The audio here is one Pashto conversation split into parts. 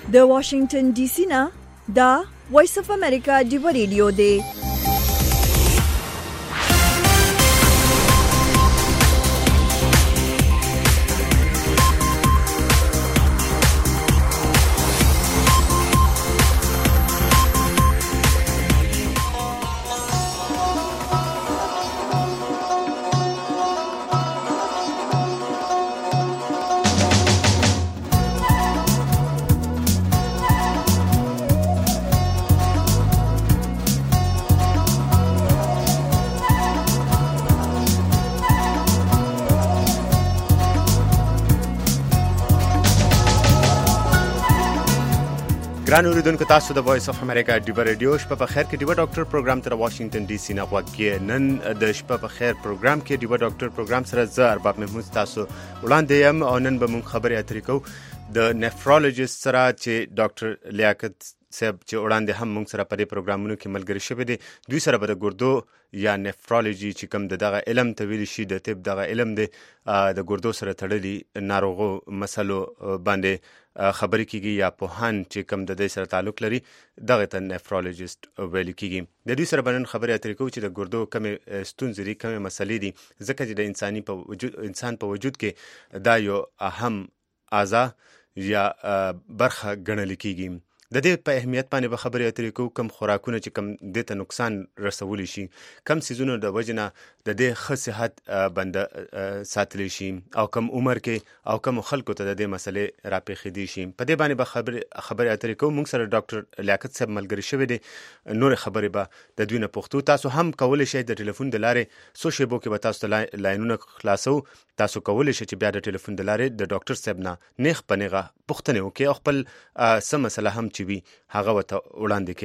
د واشنگټن ډي سي نه دا وایس اف امریکا ډیو ریډیو دی. ګران اوریدونکو تاسو د وایس اف امریکا ډیو ریډیو شپه په خیر کې ډیو ډاکټر پروګرام تر واشنگټن ډي سي نه غوږی. نن د شپه په خیر پروګرام کې ډیو ډاکټر پروګرام سره زه ارباب محمود تاسو وړاندې یم او نن به مونږ خبرې اترې کوو د نیفرولوژیست سره چې ډاکټر لیاقت صاحب چې وړاندې هم مونږ سره په دې پروګرامونو کې ملګری شوی دی. دوی سره به د ګردو یا نیفرولوژي چې کوم دغه علم ته ویل شي د طب دغه علم دی د ګردو سره تړلي ناروغو مسلو باندې خبرې کیږي یا پوهان چې کوم د دې سره تعلق لري دغه ته نیفرولوژیست ویل کیږي. د دوی سره به نن خبرې اترې کوو چې د ګردو کومې ستونزې دي، کومې مسلې دي، ځکه چې د انسان په وجود کې دا یو اهم اعضا یا برخه ګڼل کیږي. د دې په اهمیت باندې به خبرې اترې کوو، کم خوراکونه چې کم دې ته نقصان رسولی شي، کم سیزونه د وجنه د دې ښه صحت بنده ساتلی شي او کم عمر کې او کم خلکو ته د دې مسلې راپېښېدی شي. په دې باندې به خبرې اترې کوو. موږ سره ډاکټر لیاقت صاحب ملګری شوی دی. نور خبرې به د دوی نه پوښتو. تاسو هم کولی شئ د ټلیفون د لارې څو شیبو کې به تاسو ته لاینونه خلاصو. تاسو کولی شئ چې بیا د ټلیفون د لارې د ډاکټر صاحب نه نیغ په نیغه پوښتنې وکړئ او خپل څه مسله هم چې وي هغه ورته وړاندې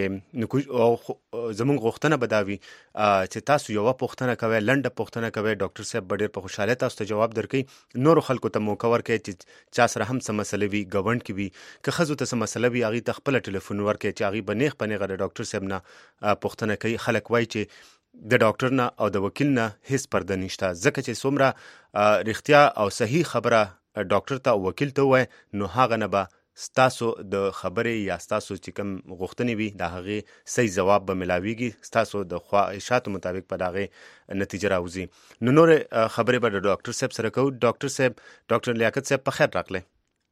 کړئ. زموږ غوښتنه به دا وي چې تاسو یوه پوښتنه کوئ، لنډه پوښتنه کوئ، ډاکټر صاحب به ډېر په خوشحالۍ تاسو ته جواب درکوي. نورو خلکو ته موقع ورکړئ چې چا سره هم څه مسله وي، ګاونډ کې وي، که ښځو ته څه مسله وي هغې ته خپله ټلیفون ورکړئ چې هغې به نیغ په نیغه د ډاکټر صاحب نه پوښتنه کوي. خلک وایي چې د ډاکټر نه او د وکیل نه هیڅ پرده نشته، ځکه چې څومره رښتیا او صحیح خبره ډاکټر ته او وکیل ته ووایي نو هغه نه به ستاسو د خبرې یا ستاسو چې کوم غوښتنې وي د هغې صحیح ځواب به ملاویږي، ستاسو د خواهشاتو مطابق به د هغې نتیجه راوځي. نو نور خبرې به د ډاکټر صاحب سره کوو. ډاکټر صاحب، ډاکټر لیاقت صاحب په خیر راغلی.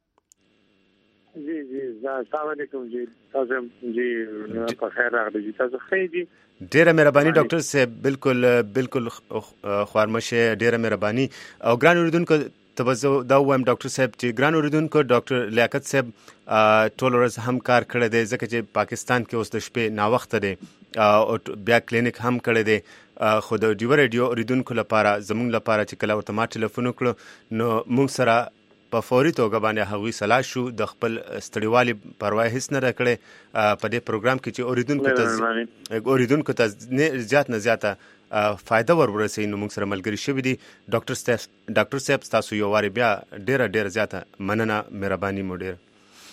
جی السلام علیکم. جی تاسو جی په خیر راغلی. جی تاسو خیر دي. ډیره مهرباني ډاکټر صاحب. بالکل خوارمشه، ډیره مهرباني. او ګران اوریدونکو ته به زه دا ووایم ډاکټر صاحب چې ګران اوریدونکو ډاکټر لیاقت صاحب ټول ورځ هم کار کړی دی، ځکه چې پاکستان کې اوس د شپې ناوخته دی او بیا کلینیک هم کړی دی. خو د ډیو ریډیو اوریدونکو لپاره زموږ لپاره چې کله ورته ما ټلیفون وکړو نو موږ سره په فوري توګه باندې هغوی سلا شو، د خپل ستړیوالي پروا هیڅ نه راکړی په دې پروګرام کې چې اوریدونکو ته زیات نه زیاته فایده ورسوي. نو موږ سره ملګري شوي دي ډاکټر صاحب. ستاسو یو وارې بیا ډیره زیاته مننه، مهرباني مو ډیره.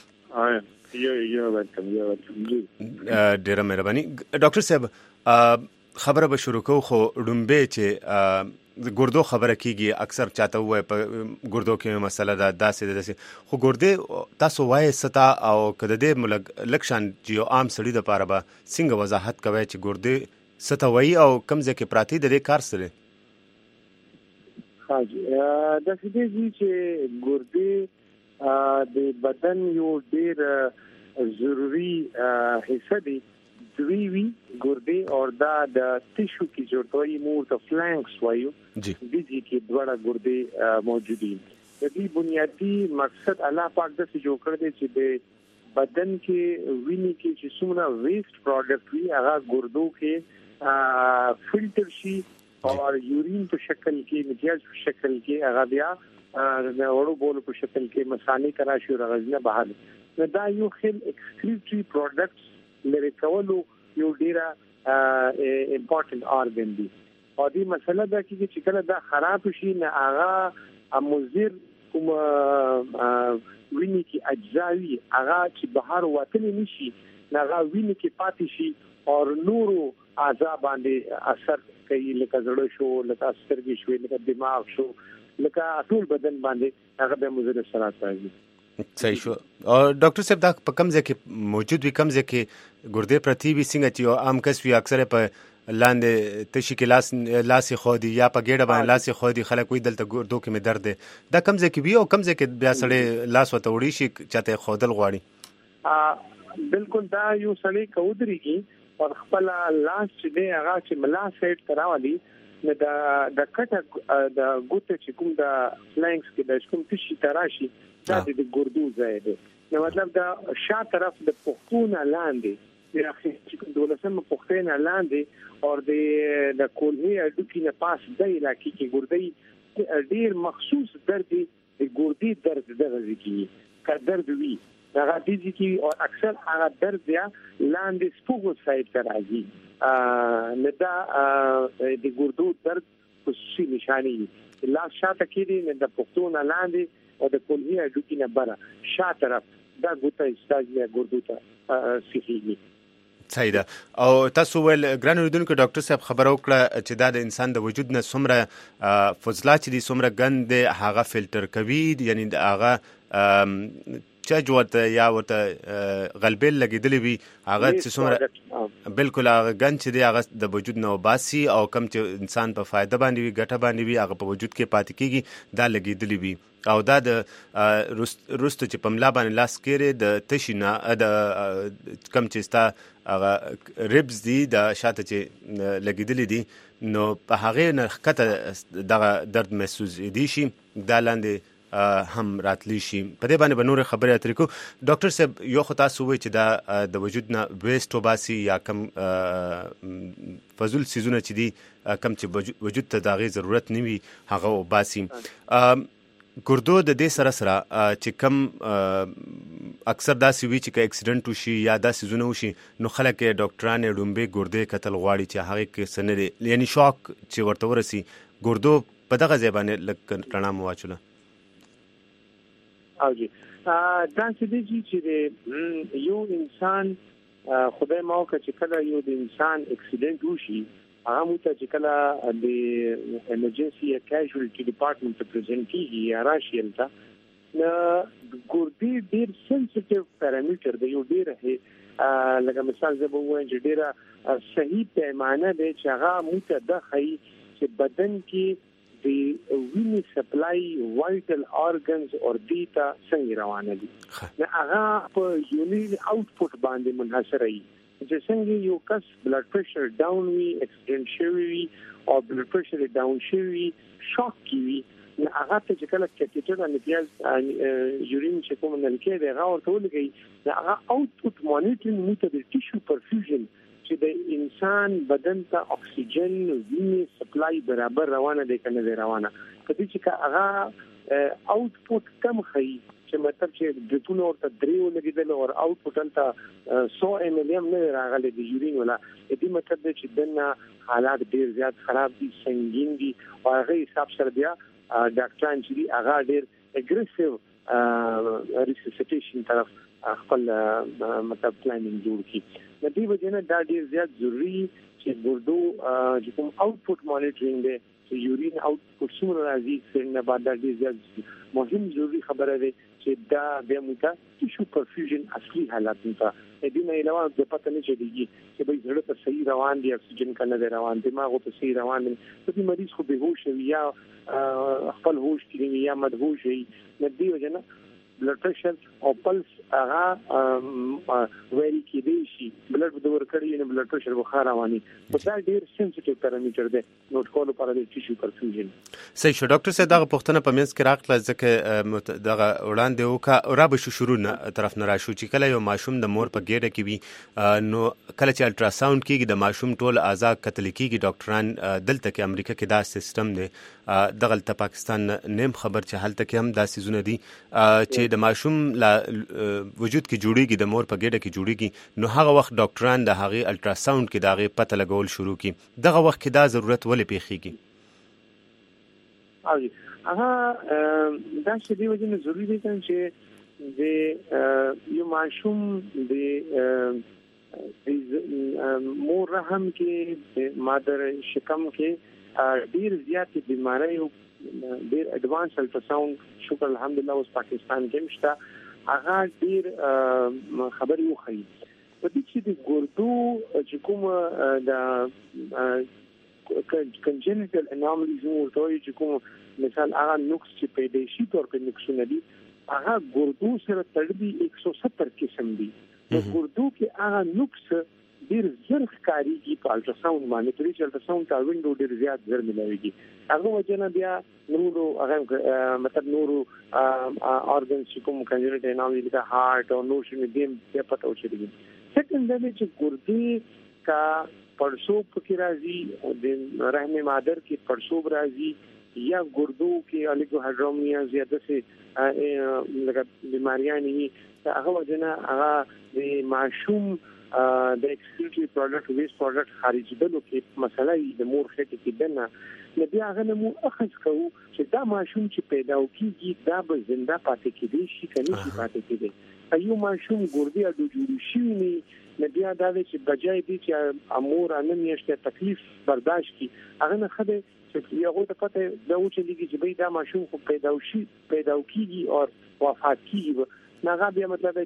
ډیره مهرباني. ډاکټر صاحب خبره به شروع کوو، خو ډومبې چې ګردو خبره کیږي اکثر چاته وای په ګردو کې مسله ده داسې، خو ګردې تاسو وایي ستا او که د دې لکشان چې یو عام سړي دپاره به څنګه وضاحت کوئ چې ګردې ستا وایي او کوم ځای کې پراته د دې کار سره؟ ها جی داسې دی چې ګردې د بدن یو ډېر ضروري حصه دی. دوی وی ګردې او دا د ټیشو کې جوړ وي، مور ته فلانکس وایو، د دې کې دوړه ګردې موجود دي. د دې بنیادی مقصد الله پاک د څه جوړ کړی چې د بدن کې ویني کې چې څومره ویسټ پروډکټ وي هغه ګردو کې فلټر شي او یورین په شکل کې، مټیاج په شکل کې هغه بیا د وړو بولو په شکل کې مثانې کرا شي او غزنه بهر. نو دا یو خل اکسکریټري پروډکټس لري کولو یو ډیره امپورټنت آرګن دی. او دې مسله دا چې کله دا خراب شي نه هغه مضر کوم ویني کې اجزاوي هغه چې بهر وتلی نشي نه هغه ویني کې پاتې شي او نورو اعضاء باندې اثر کوي، لکه زړه شو، لکه سترګې شو، لکه دماغ شو، لکه ټول بدن باندې هغه به مضر اثرات راځي. صحیح شو. او ډاکټر صاحب دا په کوم ځای کې موجود وي، کوم ځای کې ګردې پرتی وي، څنګه چې یو عام کس وي اکثر په لاندې تشي کې لاس خودي یا په ګېډه باندې لاس خودي، خلک وي دلته ګردو کې مې درد دی. دا کوم ځای کې وي او کوم ځای کې بیا سړی لاس ورته وړي شي چاته خودل غواړي؟ بالکل دا یو سړی کودريږي او خپل لاس چې دی هغه چې ملا سیټ کراوالي نو د کټه د ګوته چې کوم د فلانکس کې د کوم تشي تراشي دا د ګردو ځای دی. نو مطلب دا شا طرف د پختونه لاندې د اخر چې دولسمه پختونه لاندې او د کولهي اډو کې نه پاس د علاقې کې ګردې ډیر مخصوص درد دی، د ګردې درد دغه ځکه کا درد وی هغه دي چې او اکثر هغه درد یا لاندې سپوږو سایت ته راځي. لدا د ګردو درد خصوصي نشانی لا شاته کې د پختونه لاندې او د کولهي اډو کې نه بره شا طرف دا ګوته استاجیا ګردو ته سیخیږي. صحیح ده. او تاسو ول ګران اوریدونکو ډاکټر صاحب خبر وکړه چې دا د انسان د وجود نه څومره فضلات چې دي څومره ګند هغه فلټر کوي، یعنی هغه چج ورته یا ورته غلبیل لګیدلی وي هغه چې څومره بالکل هغه ګند چې دی هغه د وجود نه وباسي او کم چې انسان په فایده باندې وي ګټه باندې وي هغه په وجود کې پاتې کیږي دا لګیدلی وي. او دا د رستو چې په ملا باندې لاس کېره د تشینا د کم چې ستا هغه ریبز دي د شاته چې لګیدلی دي نو په هغه نه ښکته دغه درد محسوس دي شي دا لاندې هم راتلی شي. په دې باندې به نور خبرې اترې کو. ډاکټر صاحب یو خو تاسو وایي چې دا د وجود نه ویسټ وباسي یا کم فضول سیزونه چې دي کم چې وجود ته د هغې ضرورت نه وي هغه وباسي. ګردو د دې سره چې کم اکثر داسې وي چې که اکسیډنټ وشي یا داسې زونه وشي نو خلک یې ډاکټران یې ډومبې ګردې کتل غواړي چې هغې کې څه نه دی، یعنی شاک چې ورته ورسي ګردو په دغه ځای باندې لږ رڼا مو واچوله. او جی دا چې یو انسان خدای ما وکړه چې کله یو د انسان اکسیډنټ وشي هغه موته چې کله د ایمرجنسي یا کیژوالټي ډپارټمنټ ته پریزنټ کیږي یا راشي الته نو ګردې ډیر سنسټیو پیرامیټر دی، یو ډیر لکه مثال زه به وایم چې ډیره صحیح پیمانه دی چې هغه موته د خی چې بدن کې د وینې سپلای وایټل ارګنز اور دیتا څنګه روانه دي نو هغه په یونټ اوټپوټ باندې منحصر وي. چې څنګه یو کس بلډ پریشر ډاون وي، اکسیډنټ شوی او بلډ پریشر ډاون شوی، شاک کی نو هغه ته چې کله کیټیټر ان پیاز یورین چې کوم نه کې دی هغه ورته ولګي نو هغه اوټپوټ مانیټرینګ موته د ټیشو پرفیوژن چې د انسان بدن ته اکسیجن وینې سپلای برابر روانه دي کنه دی روانه کدي چې هغه اوټپوټ کم خي چې مطلب چې د ټولو ورته دریو لګیدل او اوټپوټ ته 100 ml نه راغلي د یورین ولا دې مطلب چې دنه حالات ډیر زیات خراب دي، سنگین دي او هغه حساب سره بیا ډاکټران چې هغه ډیر اګریسیو ریسسیټیشن طرف خپل مطلب پلانینګ جوړ کړي. د دې وجنه دا ډیر زیات ضروری چې ګردو چې کوم اوټپوټ مانیټرینګ دی چې یورین اوټپوټ څومره راځي څنګه بعد د دې زیات مهم ضروری خبره ده چې دا د موټا ټیشو پرفیوژن اصلي حالات ته دې نه علاوه د پته نه چلیږي چې به زړه ته صحیح روان دي، اکسیجن کنه دی روان، دماغ ته صحیح روان دي، چې مریض خو به هوش وي یا خپل هوش کې یا مدهوش وي. د دې وجنه بلډ پریشر او پلس هغه ویری کې دی شي بلډ د ورکړی نه بلډ پریشر بخار رواني په دا ډیر سنسټیو پیرامیټر دی نوٹ کولو پر د ټیشو پرفیوژن. صحیح شو. ډاکټر صاحب دغه پوښتنه په منځ کې راغله ځکه دغه وړاندې وکړه را به شروع نه طرف نه راشو چې کله یو ماشوم د مور په ګېډه کې وي نو کله چې الټراساوند کېږي د ماشوم ټول اعضاء کتل کېږي. ډاکټران دلته کې امریکا کې دا سیستم دی، دغه پاکستان نیم خبر چې هلته کې هم دا سیزونه دي چې د ماشوم لا وجود کې جوړیږي د مور په ګېډه کې جوړیږي نو هغه وخت ډاکټران د هغې الټراساوند کې د هغې پته لګول شروع کړي. دغه وخت کې دا ضرورت ولې پیښیږي؟ هغه دا چې دی وجه ضروری دی چې د یو ماشوم د مور رحم کې مادر شکم کې ډیر زیات بیماری ډیر اډوانس الټراساوند شکر الحمدلله اوس پاکستان کې مشته هغه ډیر خبري وخی په دې چې د ګردو چې کوم د congenital anomalies ورته چې کوم مثال هغه نقص چې پیدایشي تور په نقصونه دي هغه ګردو سره تړلي 170 قسم دي د ګردو کې هغه نقص ډیر زر ښکاریږي په الټراساوند باندې چې الټراساوند تا وینډو ډیر زیات زر ملويږي هغه وجنه بیا نورو هغه مطلب نورو organs چې کوم congenital anomalies د هارت او نور شنو دي په پټو چي سیکنډري چې ګردې کا پړسوب کې راځي او د رحم مادر کې پړسوب راځي یا ګردو کې الیګوهایډرومیا زیاده سي لکه بیماریاں ني هغه وجنه هغه د معشوم د ایکسکریټري پروډکټ ویست پروډکټ خارجېدلو کې مسله د مور خېټه کې دنه نبي هغه نو اخذ کوو چې دا معشوم چې پیدا وکړي دا به زنده پاتې کېږي شي کني شي پاتې کېږي ایو معشوم ګردې اډو جوړ شي نه نبي دا چې بجای دي چې امور ان میشته تکلیف برداشت کی هغه نه خده چې یو د پته دا و چې لګي چې دا معشوم خو پیدا وکړي او وفات کیږي نه بیا مطلب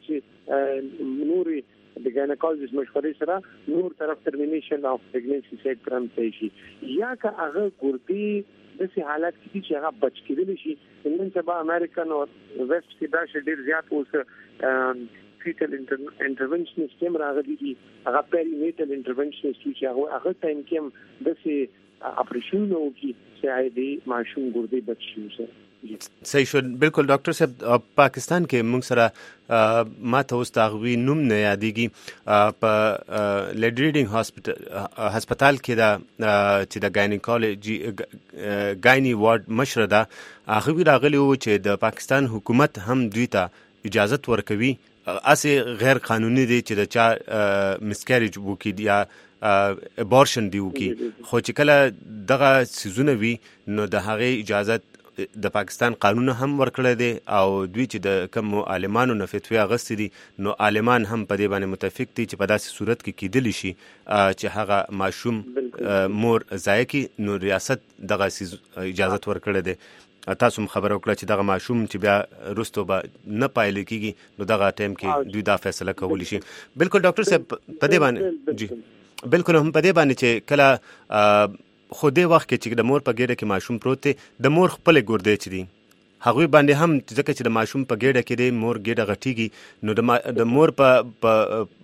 چې نور د ګاینکولوژیست مشورې سره نور طرف ترمینیشن اف پریګننسي سیټ پرم شي یا که هغه ګردې د سي حالت کې چې هغه بچ کېدل شي نن سبا امریکن او ویسټ کې دا شډیر زیات اوس فیټل انټرونشنست هم راغلي دي هغه پرینیټل انټرونشنست چې هغه ټایم کې د سي اپریشن نو کې چې د ماشوم ګردې بچ شي سره صحیح شو بالکل ډاکټر صاحب پاکستان کې موږ سره ماته اوس تاغوی نوم نه یادېږي په لیډ ریډینګ هسپتال کې دا چې د ګاینیکولوژي ګاینی وارډ مشر ده هغه راغلی و چې د پاکستان حکومت هم دوی ته اجازه ورکوي اسې غیر قانوني دي چې د چا مسکریج وکړي یا ابورشن دی وکړي خو چې کله دغه سيزونه وي نو د هغه اجازه د پاکستان قانون هم ورکړی دی او دوی چې د کوم عالمانو نه فتوی اغستې دي نو عالمان هم په دې باندې متفق دي چې په داسې صورت کې کېدلی شي چې هغه ماشوم مور ضایع کړي نو ریاست دغه اجازه ورکړی دی تاسو هم خبره وکړه چې دغه ماشوم چې بیا وروسته به نه پایله کېږي نو دغه ټایم کې دوی دا فیصله کولی شي بالکل ډاکټر صاحب په دې باندې جی بالکل هم په دې باندې چې کله خو دې وخت کې چې د مور په ګېډه کې ماشوم پروت دی د مور خپل ګردې چې دي هغوی باندې هم ځکه چې د ماشوم په ګېډه کې دی مور ګېډه غټیږي نو د مور په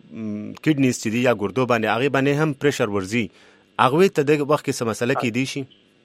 کډنیز چې دي یا ګردو باندې هغې باندې هم پریشر ورځي هغوی ته د وخت کې څه مسله کېدی شي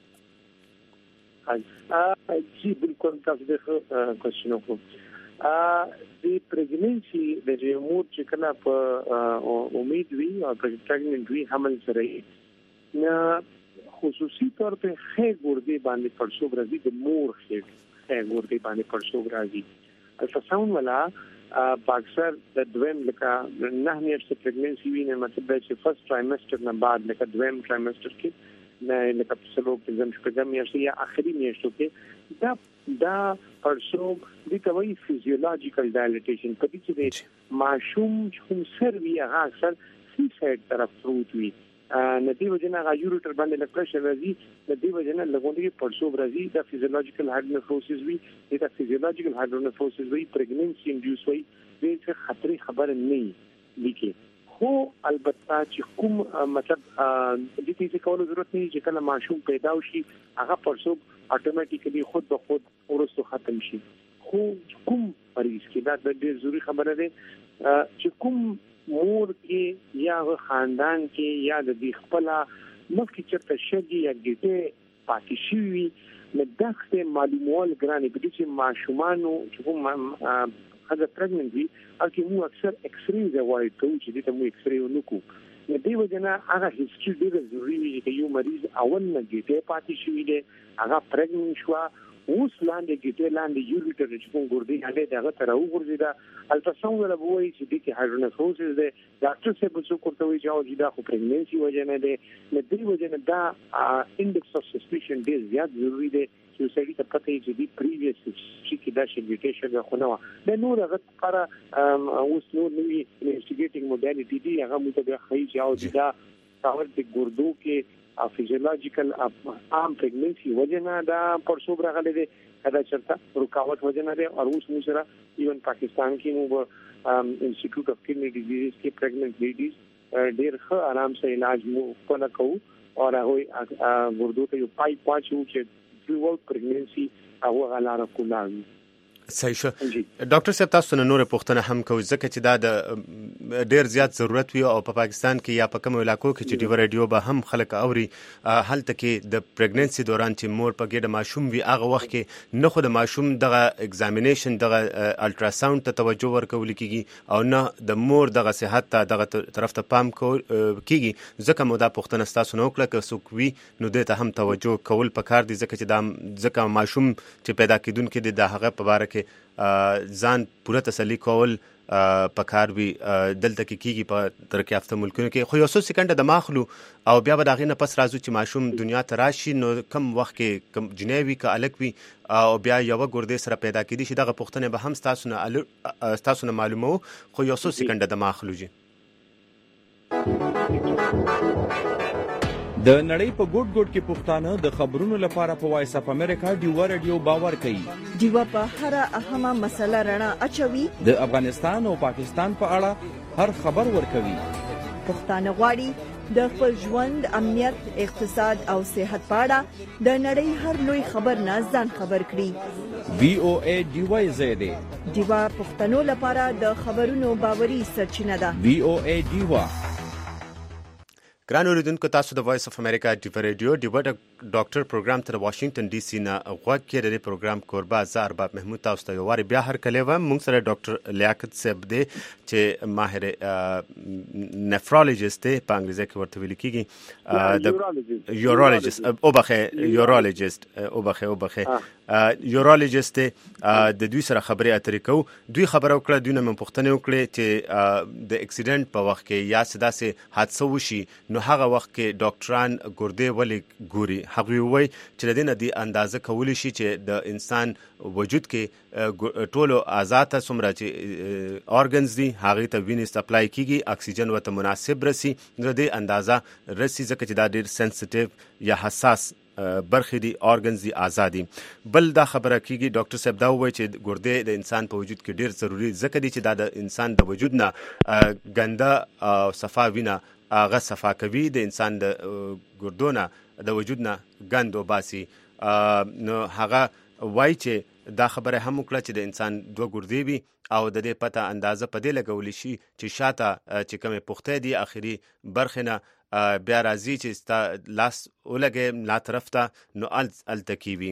جی بالکل تاسو د کوېسچن وکړو د پریګننسي د مور چې کله په امید وي او پریګننټ وي حمل سره نه خصوصي طور په خې ګردې باندې پړسوب راځي د مور خې ګردې باندې پړسوب راځي الټراساوند ولا باکسر د دویم لکه نه میاشتې پریګننسي وي نه مطلب چې فرست ټرایمستر نه بعد لکه دویم ټرایمستر کې نه لکه څلور پنځم شپږم میاشتې یا اخري میاشتو کې دا پړسوب د کوي فزیولوژیکل ډایلیټیشن په دې چې ماشوم کوم سر وی هغه اکثر سی سایډ طرف پروت وي ندی وجنه غیورټر باندې لکړه راځي ندی وجنه لګوندې پړسوب راځي دا فزیولوژیکل هایډرونفروسس وي دا فزیولوژیکل هایډرونفروسس وي پریګننسي انډیوس وي دغه خطرې خبر نه لیکي خو البته چې کوم مطلب د دې کولو ضرورت نه چې کله ماشوم پیدا وشي هغه پړسوب اتوماتیکلی خود به خود ورسره ختم شي خو کوم مریض کې دا د ډېر ضروری خبره ده چې کوم مور کې یا خاندان کې یا د خپل مخکې چرته شګي یا ګټه پاتې شي نو دغه معلومول ګرانې په دې چې ماشومانو چې کوم هغه پرګننټ وي او کې مو اکثر ایکس ری زوای ته چې دې ته مو ایکس ری ونکو نو دی وجنه هغه هیڅ ډېر ضروری دی چې یو مریض اول نه ګټه پاتې شي دی هغه پرګننټ شو اوس لاندې ګټه لاندې یو لیټر چې کوم ګردې هغه دغه تر وګرځي دا الټراساوند ولا وایي چې د کې هایډرونفروسس ده ډاکټر صاحب څه کوته وی چې دا خو پریګننسي وجه نه ده نه دی وجه نه دا انډکس اف سسپیشن ډېر زیات ضروری دی چې سړي ته پته یې چې دی پریویس چې کې دا شي ډیټیشن غو نه و نو هغه لپاره اوس نو نوې انویسټیګیټینګ موډالیټي دی هغه مو ته خی چې او دا تاور د ګردو کې فیزیولوژیکل عام پریګننسي وجنه دا پرسوب راغلي دي دا چرته رکاوټ وجنه دي او اوس موږ سره ایون پاکستان کې موږ انسټیټیوټ اف کډنی ډیزیز کې پریګننٹ لیډیز ډېر ښه آرام سره علاج مو کوو او هغه ګردو ته یو پایپ واچو چې ډیول پریګننسي هغه غلاره کولاوي. صحیح شو. ډاکټر صاحب تاسو نه نور پوښتنه هم کوي ځکه چې دا د ډیر زیات ضرورت وي او په پاکستان کې یا په کوم علاقو کې چې ډیو رادیو به هم خلک اوري هلته کې د پریګننسي دوران چې مور په ګډه ماشوم وي هغه وخت کې نه خو د ماشوم دغه ایگزامینیشن دغه الټراساوند ته توجه ورکول کیږي او نه د مور دغه صحت ته دغه طرف ته پام کیږي ځکه مو دا پوښتنه تاسو نه وکړه که څوک وي نو دې ته هم توجه کول پکار دي ځکه چې دا ځکه ماشوم چې پیدا کیدونکې د هغه په اړه کې ځان پوره تسلی کول پکار وي دلته کې کیږي په ترقی یافته ملکونو کې خو یو څو سکند د ماخلو او بیا به دغه نه پس راځو چې ماشوم دنیا ته راشي نو کم وخت کې کم جنیوي کا الک وي او بیا یو ګردې سره پیدا کیدي شي دغه پوښتنه به هم تاسو نه معلومو خو یو څو سکند د ماخلو جي د نړۍ په ګوټ ګوټ کې پښتانه د خبرونو لپاره په وایس اف امریکا ډیو رادیو باور کوي. ډیو په هر اهمه مسله رڼا اچوي. د افغانستان او پاکستان په اړه هر خبر ورکوي. پښتانه غواړي د خپل ژوند امنیت اقتصاد او صحت په اړه د نړۍ هر لوی خبر نه ځان خبر کړي. VOA ډیو زیاده ډیو پښتنو لپاره د خبرونو باوري سرچینه ده. VOA ډیو. ګران اوریدونکو تاسو د وایس اف امریکا ډیو رادیو ډیو ډاکټر پروګرام تر واشنگټن ډي سي نه غوږ کې د پروګرام کوربه زه ارباب محمود تاسو ته یو واری بیا هر کله و موږ سره ډاکټر لیاقت صاحب دی چې ماهر نفرولوژیست دی په انګریزي کې ورته ویل کیږي د یورولوژیست یورولوژیست د دوی سره خبرې اترې کوو دوی خبرو کړه دوی نه پوښتنه وکړه چې د اکسیډنټ په وخت کې یا سداسه حادثه وشي نو هغه وخت کې ډاکټران ګردې ولې ګوري هغه وایي چې د دې نه دی اندازه کولی شي چې د انسان وجود کې ټولو آزاد څومره چې اورګنز دي هغه ته وینې سپلای کیږي اکسیجن ورته مناسب رسی د دې اندازه رسی ځکه چې دا ډیر سنسټیو یا حساس برخې دي اورګنز دي آزادي بل دا خبره کیږي ډاکټر صاحب دا وایي چې ګردې د انسان په وجود کې ډیر ضروری ځکه دي چې دا د انسان د وجود نه ګنده او صفا وینه هغه صفا کوي د انسان د ګردونه د وجود نه ګند وباسي نو هغه وایي چې دا خبره هم وکړه چې د انسان دوه ګردې وي او د دې پته اندازه په دې لګولی شي چې شاته چې کومې پوښتې دي آخري برخې نه بیا راځي چې ستا لاس ولګې ملا طرف ته نو الته کیوي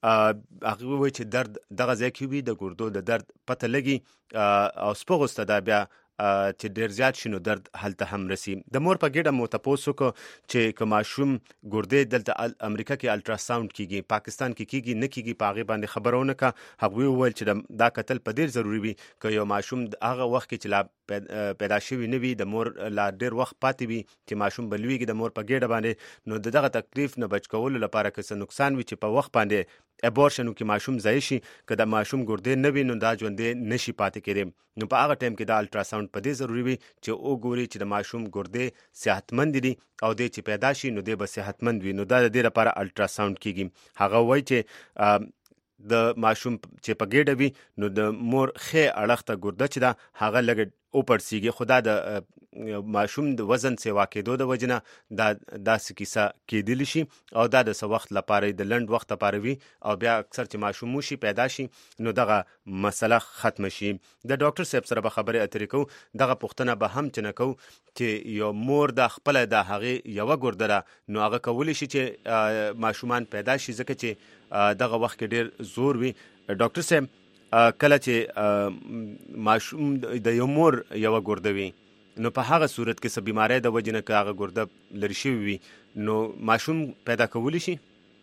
هغه وایي چې درد دغه ځای کې وي د ګردو د درد پته لګي او سپغوسته دا بیا چې ډیر زیات شنو درد هلته هم رسی د مور په ګډه مو تاسو کو چې کوماشوم ګردې دلته امریکا کې الټراساوند کیږي پاکستان کې کیږي نه کیږي په هغه باندې خبرونه کا هغه ویل چې دا قتل په ډیر ضروری وي که یو ماشوم هغه وخت کې چې لا پیدا شوی نه وي د مور لا ډیر وخت پاتې وي چې ماشوم بلويږي د مور په ګډه باندې نو دغه تکلیف نه بچ کول لپاره که څه نقصان وي چې په وخت باندې ابورشن کې ماشوم ځای شي که د ماشوم ګردې نه وي نو دا ژوندې نشي پاتې کېدی نو په هغه ټایم کې دا الټراساوند په دې ضروری وي چې وګوري چې د ماشوم ګردې صحتمند دي او دې چې پیدا شي نو دې به صحتمند وي نو دا د دې لپاره الټراساوند کیږي هغه وایي چې د ماشوم چې په ګډه وي نو د مور خې اړخته ګرده چې دا هغه لګ او پرسیږي خدا د ماشوم د وزن سیوا کېدو د وجنه دا داسې کیسه کېدلی شي او دا د څه وخت لپاره د لنډ وخت لپاره وي او بیا اکثر چې ماشوم وشي پیدا شي نو دغه مسله ختم شي د ډاکټر صاحب سره به خبرې اترې کوو دغه پوښتنه به هم چې نه کوو چې یو مور د خپل د هغې یوه ګرده نو هغه کولی شي چې ماشومان پیدا شي ځکه چې دغه وخت کې ډیر زور وي ډاکټر صاحب کله چې ماشوم د یو مور یوه ګرده وي نو په هغه صورت کې څه بیماری د وجې نه که هغه ګرده لرې شوي وي نو ماشوم پیدا کولی شي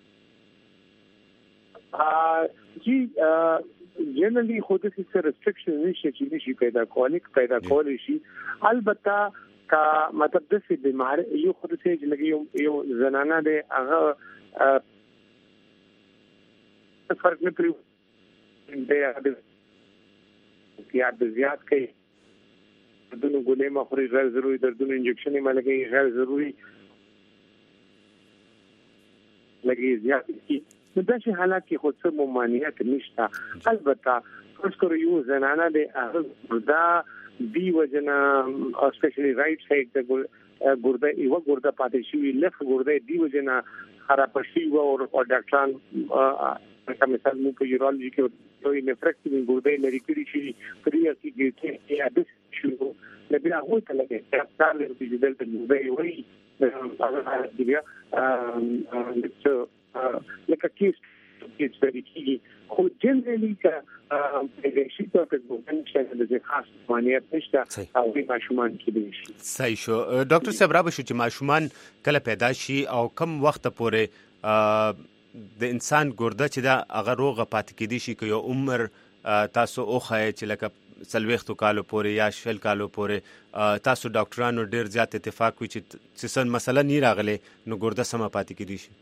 جی جنرally خود څه ریسټریکشن نشي چې نشي پیدا کولی شي البته کا مطلب د څه بیماری یو خود څه چې لګي یو زنانه ده هغه فرق نه پریو د یا د زیات کوي دونو ګولې مخوري غیر ضروري دردونو انجکشن یې ملګي غیر ضروري لګي زیات کی نو د شي حالات کې خود څه ممانعت نشته البته فکر یو زنانه د دا دی وجنا اسپیشلی رائټ سایډ د ګرده یو ګرده پاتې شي لف ګرده دی وجنا خراب شي او ډاکټران کوم مثال مو په یورولوژي کې دوی نفرکټینګ ګرده لري کړی شي پرې کې یا د شو نه بیا هو ته لګي دا لري چې دلته نو وی هغه دی لکه کیس ورکی خو جنرالي که شي په کوم چې د خاص مانیت نشته او د ماشومان کې دي شي صحیح شو ډاکټر صاحب را به شو چې ماشومان کله پیدا شي او کم وخت پورې د انسان ګرده چې دا هغه روغه پاتې کېدی شي که یو عمر تاسو اوخه چې لکه 40 کالو پورې یا 60 کالو پورې تاسو ډاکټرانو ډیر زیات اتفاق وي چې څه مسله نه راغله نو ګرده سم پاتې کېدی شي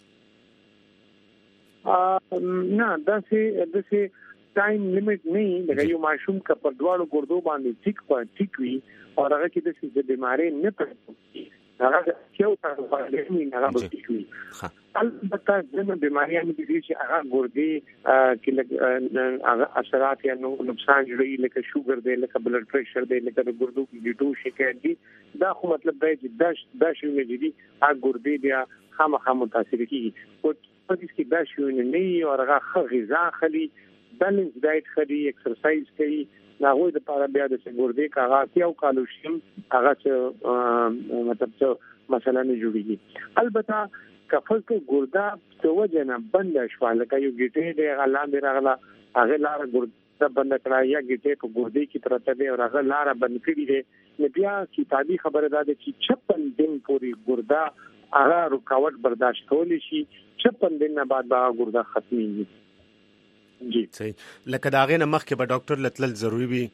نه دا سه ټایم لیمټ نه لکه یو ماشوم کا پر دواړو ګردو باندې ټیک وي او هغه کې د څه بیماری نه پېښږي هغه یو تاسو باندې نه هغه ټیک وي البته د بیماریاں دي چې هغه ګردې کې هغه اثرات یا نقصان جوړي لکه شوګر دی لکه بلډ پريشر دی لکه د ګردو کې ډیټو شکایت دي دا خو مطلب دی چې دا شی نه دي هغه ګردې بیا خامخا متاثر کیږي او په دې کې دا شی نه او هغه غذا خلی بیلنس ډایټ خلی ایکسرسایز کوي ناغوی د پاره بیا د ګردې کاغه یو کالوریم هغه چې مطلب څه مثلا نه جوړیږي البته کفل کې ګردا څه وجنه بند شوال لکه یو ګټې د غلاندې راغلا هغه لار ګردا بند کړای یا ګټې په ګردې کې پرته دی او هغه لار بند کړی دی بیا کتابي خبره ده چې 56 دن پورې ګردا هغه رکاوټ برداشت کولی شي 56 دن نه بعد به ګردا ختميږي جی صحیح لکه دا غینه مخکې به ډاکټر لتل ضروری وي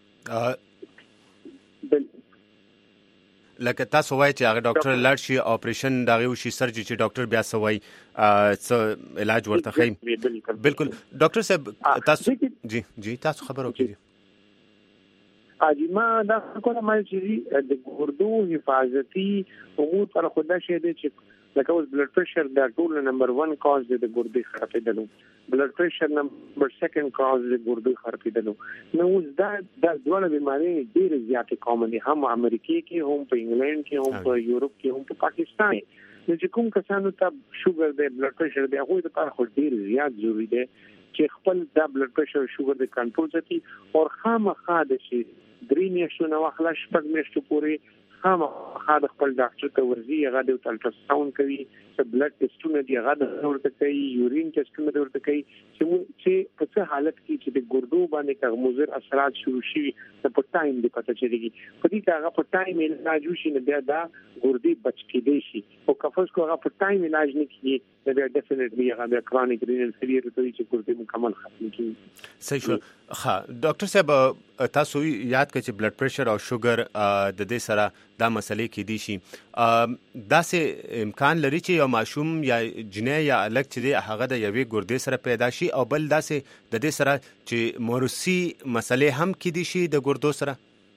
لکه تاسو وایي چې هغه ډاکټر لاړ شي اپریشن داغه وشي سرجری چې ډاکټر بیا سوي څه علاج ورته خیم بالکل ډاکټر صاحب تاسو جی تاسو خبرو کړئ اجما دا کومه مال چې د ګردو حفاظتي امور پر خدا شه دي چې لکه اوس بلډ پريشر دا ټول نمبر 1 کاز د ګردې خرابېدلو بلډ پريشر نمبر 2 کاز د ګردې خرابېدلو نو اوس دا ډول بیماری ډېر زیات کومه دي هم امریکا کې هم په انګلند کې هم په یورپ کې هم په پاکستان نو چې کوم کسانو ته شوګر دی بلډ پريشر دی هغه لپاره خو ډېر زیات ضروری دی چې خپل د بلډ پريشر شوګر د کنټرول کړي او خامخا د شي درې میاشتو نو خلا شپږ میاشتو پورې خامخا د خپل ډاکټر ته ورځي هغه د الټراساوند کوي چې بلډ ټیسټونه دی هغه د ورته کوي یورین ټیسټونه دی ورته کوي چې په څه حالت کې چې د ګردو باندې کوم مضر اثرات شروع شي په ټایم دی پته چلیږي په دې کې هغه په ټایم علاج وشي نه بیا دا ګردې بچ کېدې شي او کفوس کو هغه په ټایم علاج نه کیږي دا ډیفینټلی هغه د کرونیک رینل فیلیر ته چې ګردې مکمل ختم کیږي صحیح شو ها ډاکټر صاحب تاسو یاد کړئ چې بلډ پريشر او شوګر د دې سره دا مسلې کې دي شي دا سه امکان لري چې یو ماشوم یا جنې یا الګ چې دی هغه د یوې ګردې سره پیدا شي او بل دا سه د دې سره چې موروثي مسلې هم کې دي شي د ګردو سره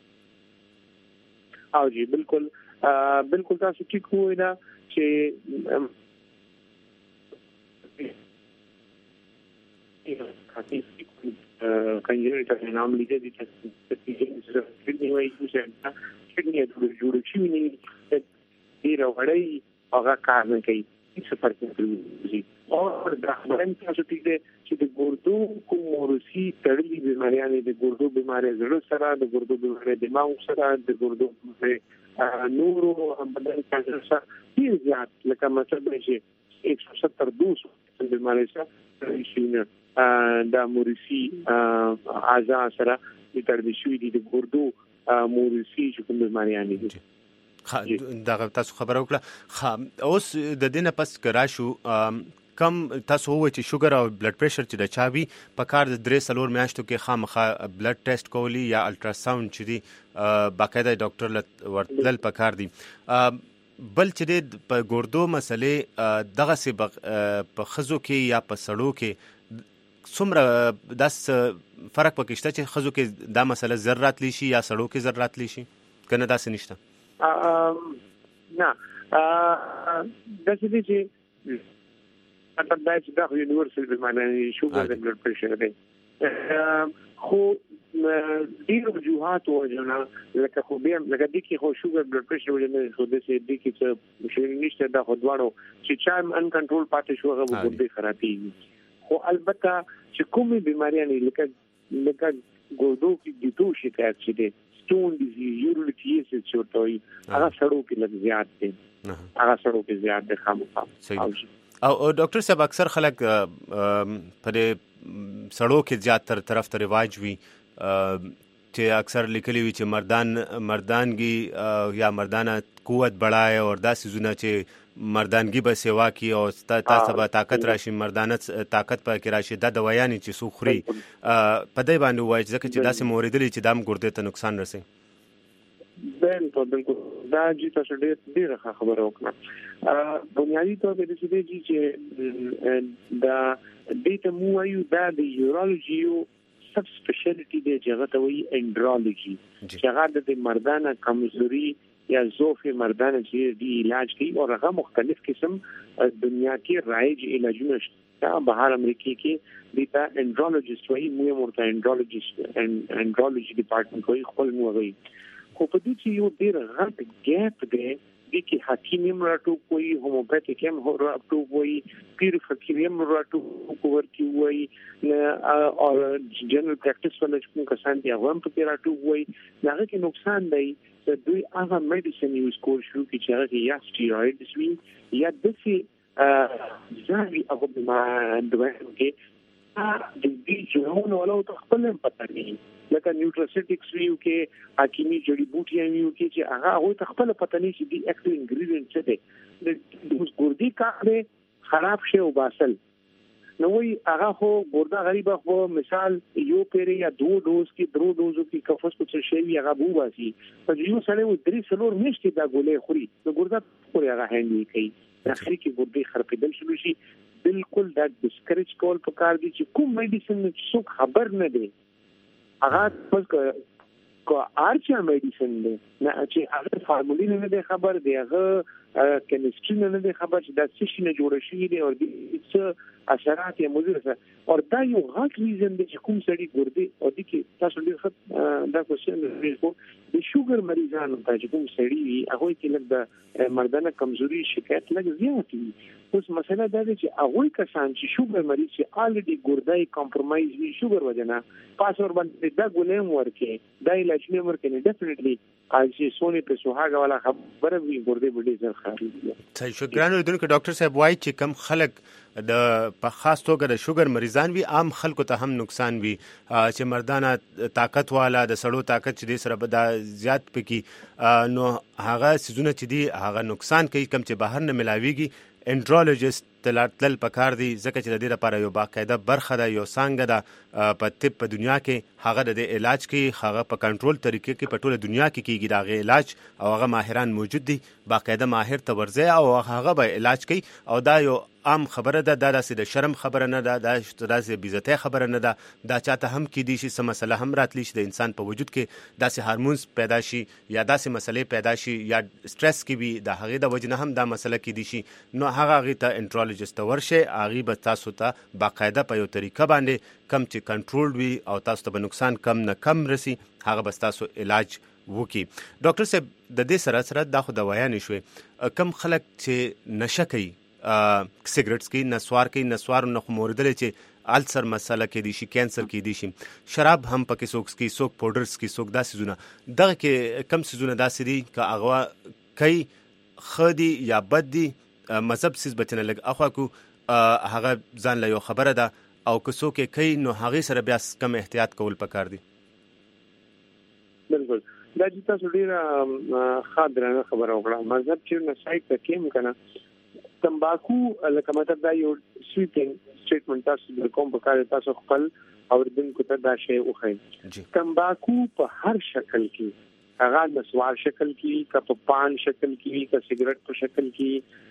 او جی بالکل تاسو ټیک وایي دا چې کنجنټل اناملی دي چې د وایي چې کډنی جوړ شي نه ډیر وړي هغه کار نه کوي څه فرق نه کوي او دا باندې تاسو ټیک دي چې د ګردو کوم موروثي تړلي بیماریاں د ګردو بیماری زړه سره د ګردو بیماری دماغ سره د ګردو نورو بدن کانسر سره ډیر زیات لکه مثلا چې 170 بیماری سره شي دا موروثي اعضاء سره د تړلي شوی دي د ګردو موروثي کوم بیماریاں دي دا تاسو خبر وکړه اوس د دینه پس کرا شو کم تاسو وایي چې شوګر او بلډ پريشر چې د چاوي په کار د 3 میاشتو کې خامخا بلډ ټیسټ کولی یا الټراساوند چې دی باقاعده ډاکټر ورتل په کار دی بل چې په ګردو مسلې دغه سي په خزو کې یا په سړو کې څومره داس فرق پکې شته چې خزو کې دا مسله ذرات لشي یا سړو کې ذرات لشي کنه داس نشته نه د څه دي چې مطلب دا چې دا یونیورسل بیماری شوګر د بلډ پريشر دی خو ډیر وجوهات وجنا لکه خو بیا لکه د کی خو شوګر بلډ پريشر وجنه خو د سې د کی څه شي نشته دا خو دواړو چې چا ان کنټرول پاتې شو هغه ګردې خرابېږي خو البته چې کومې بیماریاں لکه ګردو کې د دوه شکایت شته سټون ډیزیز یورولټیسس چورتوي هغه سړو کې لږ زیات دي هغه سړو کې زیات دي خامخا او ډاکټر صاحب اکثر خلک په سړو کې زیات تر طرف ته رواج وي چې اکثر لیکلي وي چې مردانګي یا مردانه قوت بڑھائے اور دا سيزونه چې مردانګي به سیوا کی او تاسو به طاقت راشي مردانه طاقت په کې راشي دا دوايان چې سوخري په دې باندې وایي چې داسې موردلي چې دام ګردې ته نقصان رسي بالکل دا چې تاسو ډېر خبره وکړه بنیادی طور په دې چې دا دته مو وایو دا د یورولوژي سب سپیشلیټي دی چې هغه ته وایي انډرولوژي چې هغه د مردانه کمزوري یا ضعف مردانه چې دی علاج کوي او هغه مختلف قسم دنیا کې رایج علاجونه شته بهر امریکا کې د انډرولوژیست وایي مو مرته انډرولوژي ډپارټمنټ کوي خپل مو وایي خو په دې کې یو ډېر غټ ګیپ دی د کی حکیم هم راټو کوئی هوموپاتیک هم راټو کوئی پیر فقیر هم راټو کوور کی وای او جنرال پریکټس ولې کوم کسان دی هغه هم په راټو وای دا کې نقصان دی دوی هغه میډیسن یوز کول شروع کی چې هغه یا سټیرویډز وی یا دسي ځای هغه ما دوی کې د دې جوړونو ولو خپل پته نه لکه نیوټراسیټکس ویو کې حکیمی جړی بوټي ویو کې چې هغه خپل پته نه شي د اکټیو انګریډینټ څه دي د ګردی کار خراب شي او باسل نو وی هغه خو ګردا غریبه خو مثال یو پیری یا دو ډوز کې درو ډوزو کې کفس کو څه شی هغه بو باسي په یو سره و درې سلور نشته دا ګولې خوري نو ګردا خوري هغه هندي کوي اخري کې ګردی خرابېدل شروع شي بالکل دا ډسکریج کول پکار دي چې کوم میډیسن څوک خبر نه دی هغه پس کو ارچا میډیسن دی نه چې هغه فارمولین نه دی خبر دی هغه کیمستري نه دی خبر چې دا څه نه جوړ شي دی او د څه اثرات یې موجود دي او دا یو غټ ریزن دی چې کوم سړي ګردې او د کې تاسو ډېر ښه دا کوشن دی د شوګر مریضانو ته چې کوم سړي هغه کې لږ د مردانه کمزوري شکایت لږ زیات وي اوس مسله دا ده چې هغه کسان چې شوګر مریض چې الریډي ګردای کمپرمایز وي شوګر وجنه پاسور باندې دا ګولم ورکه دا علاج نه ورکه نه ډیفینیټلی چې سونی په سوهاګه ولا خبره وی ګردې بډې ځل خاري صحیح شکرانو دونکو ډاکټر صاحب وایي چې کم خلک د په خاص توګه د شوګر مریضان وي عام خلکو ته هم نقصان وي چې مردانه طاقت والا د سړو طاقت چې د سره بدا زیات پکې نو هغه سيزونه چې دي هغه نقصان کوي کم چې بهر نه ملاويږي انډرولوژیست تل پکار دی ځکه چې د دې لپاره یو باقاعده برخه ده یو څنګه ده په طب په دنیا کې هغه د علاج کې هغه په کنټرول طریقې کې په ټوله دنیا کې کیږي دا علاج او هغه ماهران موجود دي باقاعده ماهر ته ورځي او هغه به علاج کوي او دا یو عام خبره ده دا داسې د شرم خبره نه ده دا داسې بیزته خبره نه ده دا چاته هم کې دي شي سم مسله هم راتلی شي د انسان په وجود کې داسې هارمونز پیدا شي یا داسې مسلې پیدا شي یا سټرس کې وي د هغه د وجنه هم دا مسله کې دي شي نو هغه ته انټرولوژیست ورشه هغه به تاسو ته باقاعده په یو طریقه باندې کم چې کنټرول وي او تاسو ته به نقصان کم نه کم رسی هغه به تاسو علاج وکي ډاکټر صاحب د دې سره سره دا خو دوايان شوي کم خلک چې نشه کوي سیګریټس کې نسوار نه موردل چې السر مسله کې دي شي کینسر کې دي شي شراب هم پکې سوکس کې سوک پاوډرز کې سوک داسې زونه دغه کې کم سيزونه داسې دي ک هغه کوي خدي یا بد دي مذهب سیس بچنه لګ اخوا کو هغه ځان له یو خبره ده او که څوک کوي نو هغه سره بیا کم احتیاط کول پکار دي بالکل دا چې تاسو ډیره خاطرانه خبره وکړه مذهب چې نه سایت ته کېم کنه تمباکو لکه مطلب دا یو سویپینګ سټیټمنټ تاسو د کوم په کار تاسو خپل اوردونکو ته دا شی وخی تمباکو په هر شکل کې هغه د سوار شکل کې کا په پان شکل کې کا سیګریټ په شکل کې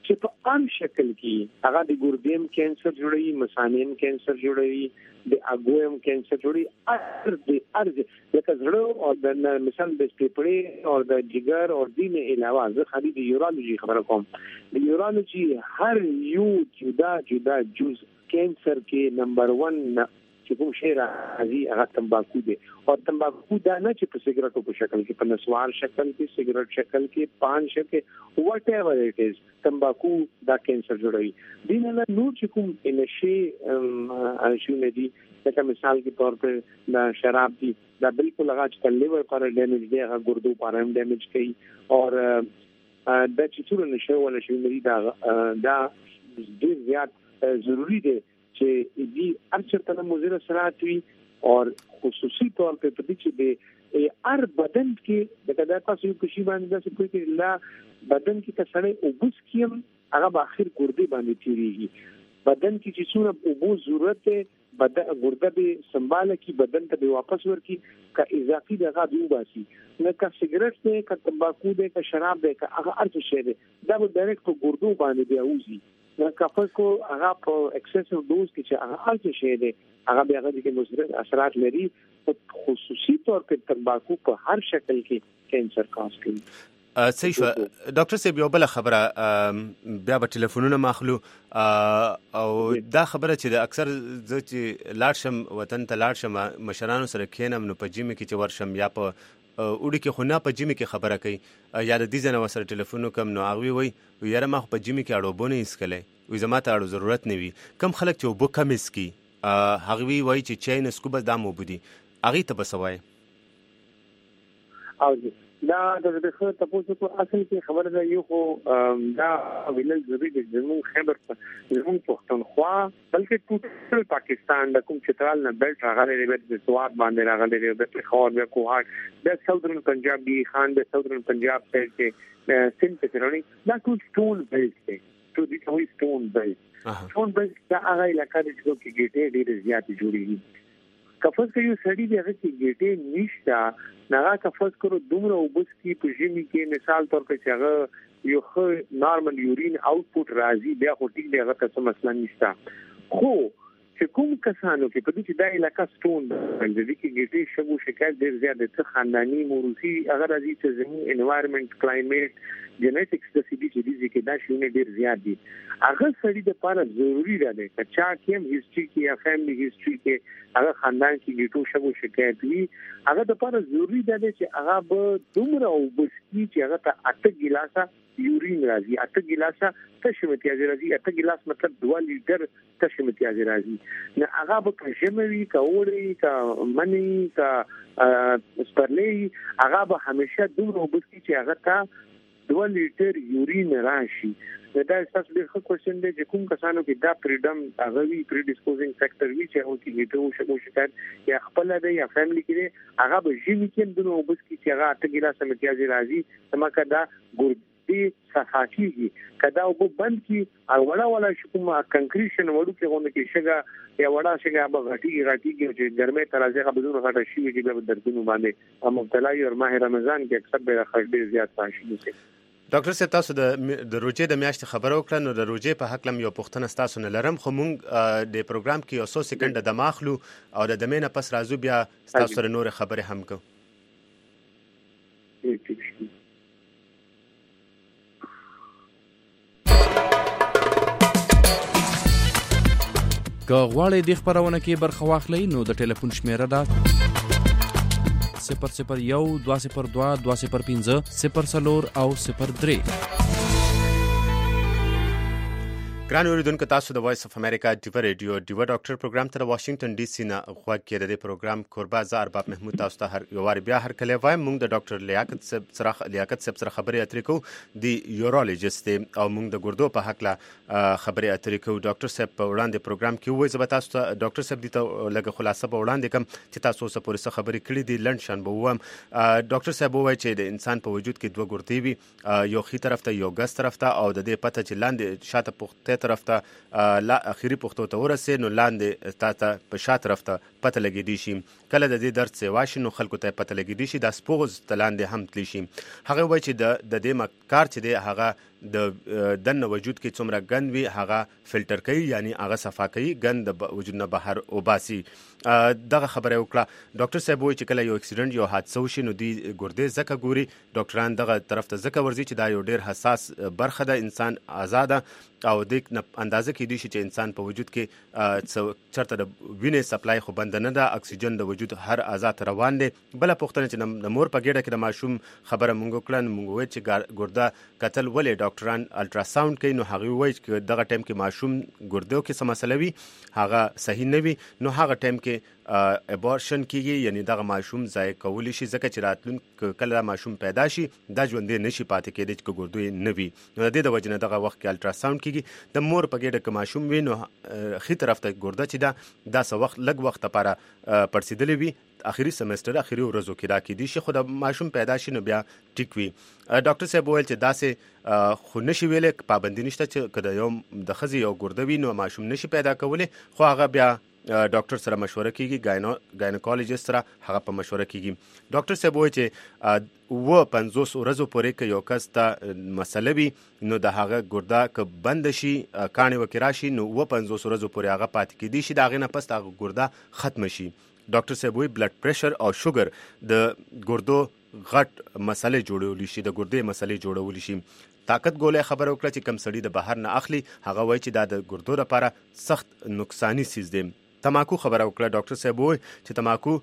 چې په عام شکل کې هغه د ګردیم کینسر جوړوي، مثانیم کینسر جوړوي، د اګویم کینسر جوړوي، ارز لکه زړه او د مثال د پیپړې او د جګر او دینه علاوه زه خالي د یورولوژي خبره کوم. د یورولوژي هر یو جدا جز کینسر کې نمبر 1 چې کوم شی راځي هغه تمباکو دی. او تمباکو دا نه چې په سیګریټو په شکل کې، په نسوار شکل کې، سیګریټ شکل کې، پان شکل کې، وات ایور اټ از، تمباکو دا کینسر جوړوي. دین نه نور چې کوم نشي شونه دي، لکه مثال کے طور پر دا شراب دی، دا بالکل هغه چې لیور پر ډیمیج دی، هغه ګردو پر هم ډیمیج کوي. او دا چې څور نشه ولا شي مری دا ډیر زیات ضروری دی چې دې ارچته مضر اثرات وي. اور خصوصي طور په دې چې د هر بدن کې د کدا تاسو یو کشي باندې د څه کوي لا بدن کې کسړې او بوس کیم هغه په اخر ګردې باندې تیریږي. بدن کې چې څونه اوبو ضرورت ده بدن ګرده به سنباله کی بدن ته واپس ورکی کا اضافي دغه دی وباسي. نه کا سیګریټ ده، کا تمباکو ده، کا شراب ده، کا هغه ارڅ شی ده دا به ډایرکټ په ګردو باندې دی اوزي. نه کافر کو هغه په ایکسسیو ډوز کې چې هغه ارڅ شی ده هغه به هغه د مضر اثرات لري. خصوصي طور په تمباکو په هر شکل کې کینسر کاز کوي. صحیح شو ډاکټر صاحب، یو بل خبره بیا به ټلیفونونه ماخلو او دا خبره چې د اکثر زه چې لاړ شم وطن ته لاړ شم مشرانو سره کښېنم نو په جیمې کې چې ورشم یا په اوړي کې خو نه په جیمې کې خبره کوي یا د دې ځای نه ورسره ټلیفون وکړم نو هغوی وایي یاره ما خو په جیمې کې اړ اوبه نه ایسکلی، وایي زما ته اړو ضرورت نه وي. کم خلک چې اوبه کم ایسکي هغوی وایي چې چای نسکو بس دا اوبه دي، هغوی ته به څه وایې؟ دا د دغه تاسو کو اصل کې خبره ده یو خو دا ویل ضروري دي زموږ خبر زموږ پښتونخوا بلکې ټول پاکستان د کوم چترال نه بیلټ راغلي دی د سواد باندې راغلي دی د خور د کوهاټ د ساوثرن پنجاب دی خان د ساوثرن پنجاب کې سند کې رونی دا ټول سټون بیلټ دی ټول دي کوم سټون بیلټ دا هغه علاقې چې ګټې ډېر زیات جوړیږي. کفاس کې یو سړی دی هغه چې ګټې نشته نه کفاس کړو دومره وبس کې په ژمي کې مثال تور په چې هغه یو خو نارمل یورین آوټپوټ راځي بیا خو ټیک دی هغه څه مسله نشته. خو چې کوم کسانو کې په دې چې دا علاقې سټون باندې کې ګټې شګو شکایت ډېر زیات دي، خاندانی موروثي هغه راځي چې زموږ انوایرنمنت کلایمیټ جنیټکس د سي ډي چې دي کې دا شونه ډېر زیات دي. هغه سړي د لپاره ضروری ده چې چا کېم هیستوري کې یا فیملی هیستوري کې هغه خاندان کې ګټو شګو شکایت وي هغه د لپاره ضروری ده چې هغه به دومره وبسکی چې هغه ته 8 ګلاسه یورین راځي، 8 ګلاسه تشمتیاز راځي، 8 ګلاس مطلب 2 لیټر تشمتیاز راځي. نه هغه به کژموي کا وړي کا منی کا سپرلی هغه به همیشه دومره وبسکی چې هغه ته 2 لیټر یورین راشي. دا اساس ډېر ښه کوېشن دی چې کوم کسانو کې دا فریډم هغه وی پریډیسپوزینګ فیکٹر وی چې هغه کې ګټو شګو شکایت یا خپل دی یا فیملی کې دی هغه به ژمي کې دومره وبسکی چې هغه 8 ګلاسه متیاز راځي سمکه دا ګردې صفاکیږي کدا وب بند کی او ولا کوم کنکریشن وړو کې غوونه کې شګه یا وړا شګه به غټي چې ګرمه ترازه بدون غټه شي چې به دردونو باندې مبتلا وي. او ماه رمضان کې اکثر به خرج زیات راشي. ډاکټر صاحب تاسو د روزې د میاشتې خبرو وکړه نو د روزې په حق لم یو پوښتنه تاسو نه لرم خو مونږ د پروګرام کې یو 100 سکند د ماخلو او د دمه نه پس راځو بیا تاسو سره نور خبره هم کو. که غواړئ د خبرونه کې برخه واخلئ نو د ټلیفون شمیره ده 001-202-205-004 او 03. ګران اوریدونکو تاسو د وایس اف امریکا ډیو ریډیو ډیو ډاکټر پروګرام تر واشنگټن ډي سي نه غوږ کړی دی. پروګرام کوربه زه ارباب محمود تاسو ته هر یو وار بیا هر کله وایم موږ د ډاکټر لیاقت صاحب سره خبرې اترې کوو د یورولوژیست او موږ د ګردو په حق لا خبرې اترې کوو. ډاکټر صاحب په وړاندې پروګرام کې وایي زه تاسو ته ډاکټر صاحب دې ته لږه خلاصه په وړاندې کوم چې تاسو اوس پورې څه خبرې کړې دي لنډ شان به وم. ډاکټر صاحب وایي چې د انسان په وجود کې دوه ګردې وي، یو خي طرف ته یو ګس طرف ته او د دې پته چې لاندې شاته پخته طرف ته لا اخیری پختو ته ورسې نو لاندې تاته په شا طرف ته پته لګې دي شي کله د دې درد سیوا شي نو خلکو ته پته لګې دي شي دا سپوز تلاندې هم تلی شي. هغه وایي چې د دې کار چې دی هغه د دنه وجود کې څومره ګند وي هغه فلټر کوي، یعنی هغه صفا کوي، ګند د وجود نه بهر وباسي. دغه خبره وکړه. ډاکټر صاحب وایي چې کله یو اکسیډنټ یو حادثه وشي نو دوی ګردې ځکه ګوري، ډاکټران دغه طرف ته ځکه ورځي چې دا یو ډېر حساس برخه ده، انسان آزاده او د اندازه کېدی شي چې انسان په وجود کې چرته د وینې سپلای خو بند نه ده، اکسیجن د وجود هر اعضا ته روان دی. بله پوښتنه چې د مور په ګېډه کې د ماشوم خبره مونږ وکړه، مونږ وویل چې ګرده کتل ولې ډاکټران الټراساوند کوي، نو هغوی وایي چې دغه ټایم کې ماشوم ګردو کې څه مسله وي هغه صحیح نه وي، نو هغه ټایم کې ابورشن کیږي، یعنی دغه ماشوم ضایع کولی شي، ځکه چې راتلونکي کله ماشوم پیدا شي دا ژوندی نشي پاتې کېدی چې ګردو یې نه وي. نو د دې د وجې نه دغه وخت کې الټراساوند کیږي. د مور په ګېډه کې ماشوم وي نو ښي طرف ته ګرده چې دا څه وخت لږ وخت لپاره پړسېدلې وي، اخري سمستر اخري ورځو کې دا کېدی شي، خو د ماشوم پیدا شي نو بیا ټیک وي. ډاکټر صاحب وویل چې داسې خو نشي ویلی، پابندي نشته چې که د ښځې یو ګرده وي نو ماشوم نشي پیدا کولی، خو هغه بیا ډاکټر سره مشوره کیږي، ګاینوکالوجست سره هغه په مشوره کیږي. ډاکټر صاحب وایي چې 50 ورځو پورې که یو کس ته مسله وي نو د هغه ګرده که بند شي کاڼې وکې راشي نو 50 ورځو پورې هغه پاتې کېدی شي، د هغې نه پس د هغه ګرده ختمه شي. ډاکټر صاحب وایي بلډ پریشر او شوګر د ګردو غټ مسلې جوړولی شي، د ګردې مسلې جوړولی شي. طاقت ګولۍ خبره وکړه چې کم سړي د بهر نه اخلي، هغه وایي چې دا د ګردو لپاره سخت نقصاني څیز دی. تماکو خبره وکړه. ډاکټر صاحب وایي چې تماکو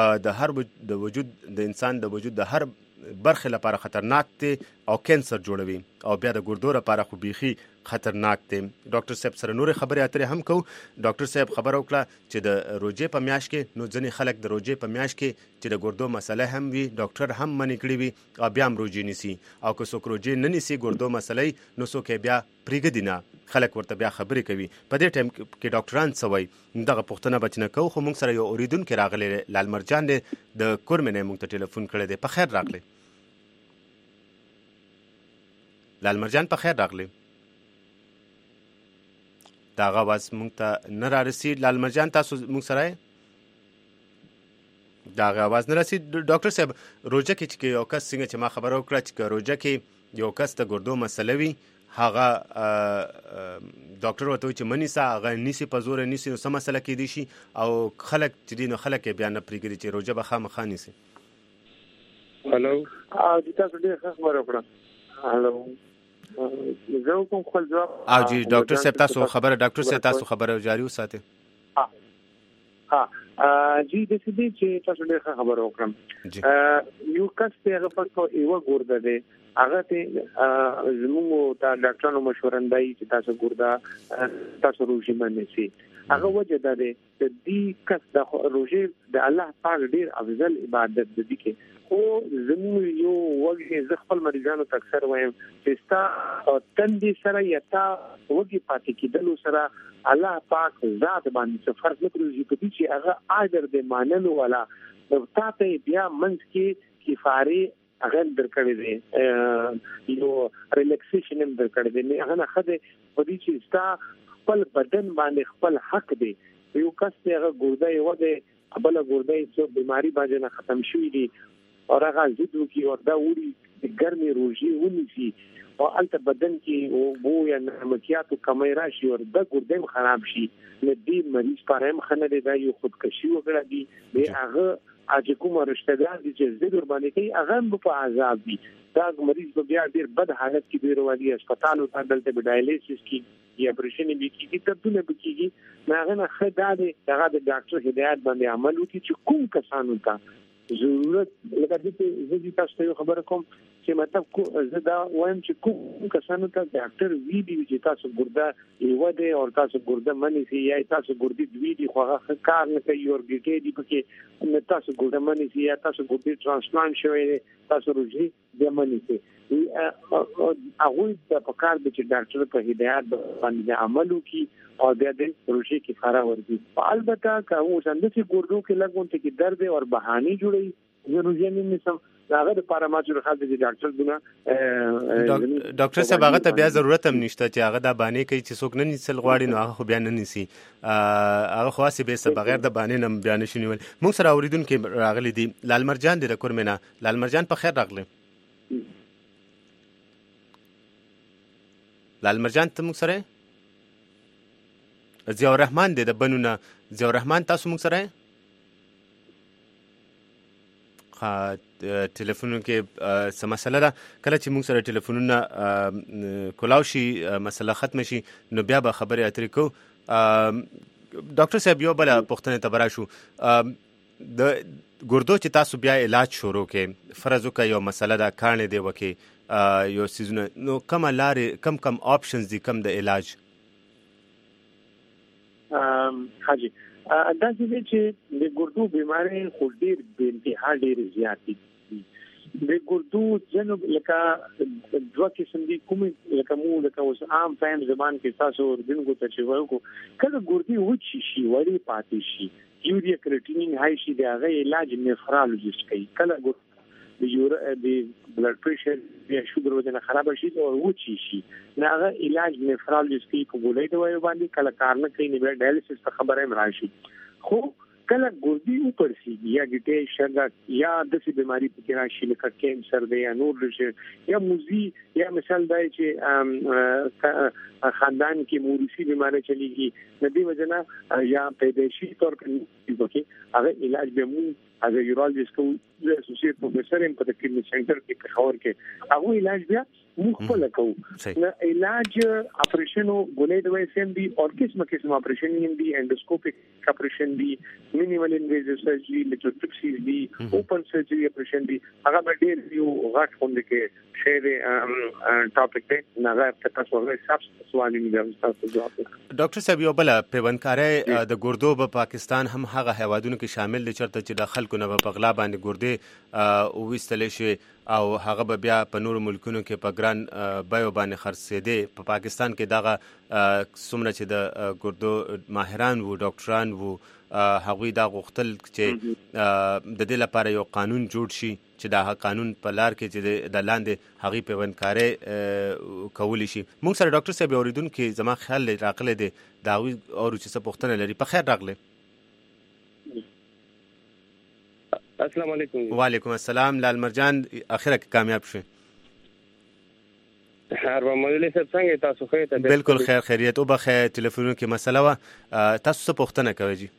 د وجود د انسان د وجود د هر برخې لپاره خطرناک دی او کینسر جوړوي او بیا د ګردو لپاره خو بیخي خطرناک دی. ډاکټر صاحب سره نورې خبرې اترې هم کوو. ډاکټر صاحب خبره وکړه چې د روژې په میاشت کې نو ځینې خلک د روژې په میاشت کې چې د ګردو مسله هم وي ډاکټر هم منې کړي وي او بیا هم روژې نیسي، او که څوک روژې نه نیسي ګردو مسلې نو څوک بیا پرېږدي نه، خلک ورته بیا خبرې کوي. په دې ټایم کې ډاکټران څه وایي دغه پوښتنه به چې نه کوو، خو موږ سره یو اورېدونکی راغلی لال مرجان دی، د کورمې نه موږ ته ټلیفون کړی دی. په خیر راغلی لال مرجان، په خیر راغلی. دا غواز موږ ته نه رارسي. لال مرجان تاسو موږ سره دا غواز نه رسي. ډاکټر صاحب روژه کې چې یو کس څنګه چې ما خبره وکړه چې روژه کې یو کس ته ګردو مسله وي هغه ډاکټر ورته وایي چې منیسه، هغه نیسي په زوره نیسي، نو څه مسله کېدی شي او خلک چې دي نو خلک یې بیا نه پرېږدي چې روژه به خامخا نیسي. هلو تاسو ډېر ښه خبره وکړه. هلو زه کوم خپل جواب او جی ډاکټر صاحب تاسو خبره ډاکټر صاحب تاسو خبره جاری وساتئ. جی د دې چې تاسو ډېر خبره وکړم. یو کس ته هغه په یو ګرده دی، هغه ته زموږ ته ډاکټرانو مشوره دی چې تاسو ګرده تاسو روژې باندې سي. هغه وجه دا دی چې دې کس د روژې د الله پاک ډېر افضل عبادت دی کې، خو زموږ یو وګړي زه خپل مریضانو ته اکثر وایم چې ستا تندې سره یا تا وګړي پاتې کېدلو سره الله پاک ذات باندې څه فرق نه کوي چې هغه اجر دې مانلو ولا تا ته بیا منځ کې کفاره هغه درکړي دي، یو ریلیکسیشن هم درکړي دي. هغه نه خده په دې چې ستا خپل بدن باندې خپل حق دی. یو کس ته هغه ګردې یو دی بل ګردې څو بیماری باندې نه ختم شوې دي او هغه زیدو کې وردا وړي د ګرمي روزي ونیسي او البته بدن کې او بو یا نمکیات کمای راشي او د ګردې خراب شي، نو دې مریض پاره مخنه دی دا یو خودکشي وکړه دي به هغه اجه کوم رشتہ دار دي چې زړه باندې کوي هغه په عذاب دي. دا مریض به بیا ډیر بد حالت کې دی رواني هسپتال ته دلته به ډایلیسس کې یا اپریشن به کیږي تبدیل به کیږي. هغه نه خدای هغه د ډاکټر هدایت باندې عمل وکړي چې کوم کسانو ته ضرورت لکه دې چې تاسو ته خبر کوم چې مطلب زه دا وایم چې کوم کسانو ته ډاکټر وی دی چې تاسو ګرده یو دی او تاسو ګرده منی سي یا تاسو ګردې دوی دی خو هغه کار نه کوي او ګټې دی پکې تاسو ګرده منی سي یا تاسو ګردې ترانسپلانت شوی تاسو روزي د منی سي هغه د پکار د چې ډاکټر په هدایت باندې عمل وکړي او بیا د روزي کې خارا ورځي. البته که اوس اندسي ګردو کې لګون ته کې درد او بهاني جوړي ضروري نه نسم هغه د پاراماتور خاص دي ډاکټر دونه ډاکټر صاحب هغه ته بیا ضرورت هم نشته چې هغه د باندې کوي چې څوک نه نیسل غواړي نو هغه خو بیا نه نیسي، هغه خاصه به څه بغیر د باندې نم بیان شنی ول. موږ سره اوریدونکو راغلي دي لال مرجان د کورمنه. لال مرجان په خیر راغلی. لال مرجان ته موږ سره ضیاء الرحمن د بنونه ضیاء الرحمن تاسو موږ سره ټلیفونونو کې څه مسله ده کله چې موږ سره ټلیفونونه کولاو شي مسله ختم شي نو بیا به خبرې اترې کوو ډاکټر صاحب یو بله پوښتنې ته به راشو د ګردو چې تاسو بیا علاج شروع کې فرض وکړه یو مسله ده کاڼې دی وکې یو څیزونه نو کومه لارې کم آپشنز دي کم د علاج حاجی دا چې د ګردو بیماری خو ډېر بې انتها ډېر زیات دي د ګردو جنوب لکه دوه قسم دي کومې لکه اوس عام فهم زبان کې تاسو ورګنګو ته چې وایو کله ګردې وچی شي وړې پاتې شي یوریا کرټینین هاي شي د هغه علاج نفرالوجیست کوي کله د بلډ پریشر یا شوګر وجنه خراب شي او وچی شي نه هغه علاج نفرالوجیست کوي په ګولۍ دوايو باندې کله کار نه کوي نه ډایلیسس ته خبره مراشي خو کله ګردې وپرسي یا ګټې شګه یا د څه بیماری پکې راشي لکه کینسر دی یا نور لږه یا موزي یا مثال دی چې خاندان کې موریثي بیماری چلیږي ندی وجنه یا پیدایشي طور کې هغه علاج به مو هغه یورولوژیست کو د اسوسییټ پروفیسور په کلینیک سنټر کې خبر کې هغه علاج بیا مخفل کوو نه علاج اپریشن او ګولې دوی سم دي او قسم اپریشن دي اندوسکوپیک اپریشن دي مینیمل انویزیو سرجری لیټوټریپسي دي اوپن سرجری اپریشن دي هغه به ډېر یو غټ خوند کې شیر ټاپک ته نه تاسو ورته حساب سوال نه تاسو جواب ډاکټر صاحب یو بل پیوندکاري د ګردو په پاکستان هم هغه هیوادونو کې شامل دي چرته چې د خلکو نه په غلا باندې ګردې او وستل شي او هغه به بیا په نورو ملکونو کې په ګران بایو باندې خرڅېدي په پاکستان کې دغه څومره چې د ګردو ماهران وو ډاکټران وو هغوی دا غوښتل چې د دې لپاره یو قانون جوړ شي چې دا قانون په لار کې چې د لاندې هغې پیوندکارۍ کولی شي موږ سره ډاکټر صاحب اورېدونکي زما خیال راغلی دی د هغوی اورو چې څه پوښتنه لري په خیر راغلی السلام علیکم وعلیکم السلام لال مرجان اخره کې کامیاب شي هر ومنلې صاحب څنګه تاسو خیر ته بالکل خیر خیریت او بخیر ټلیفونونو کې مسله وا تاسو څه پوښتنه کوئ جی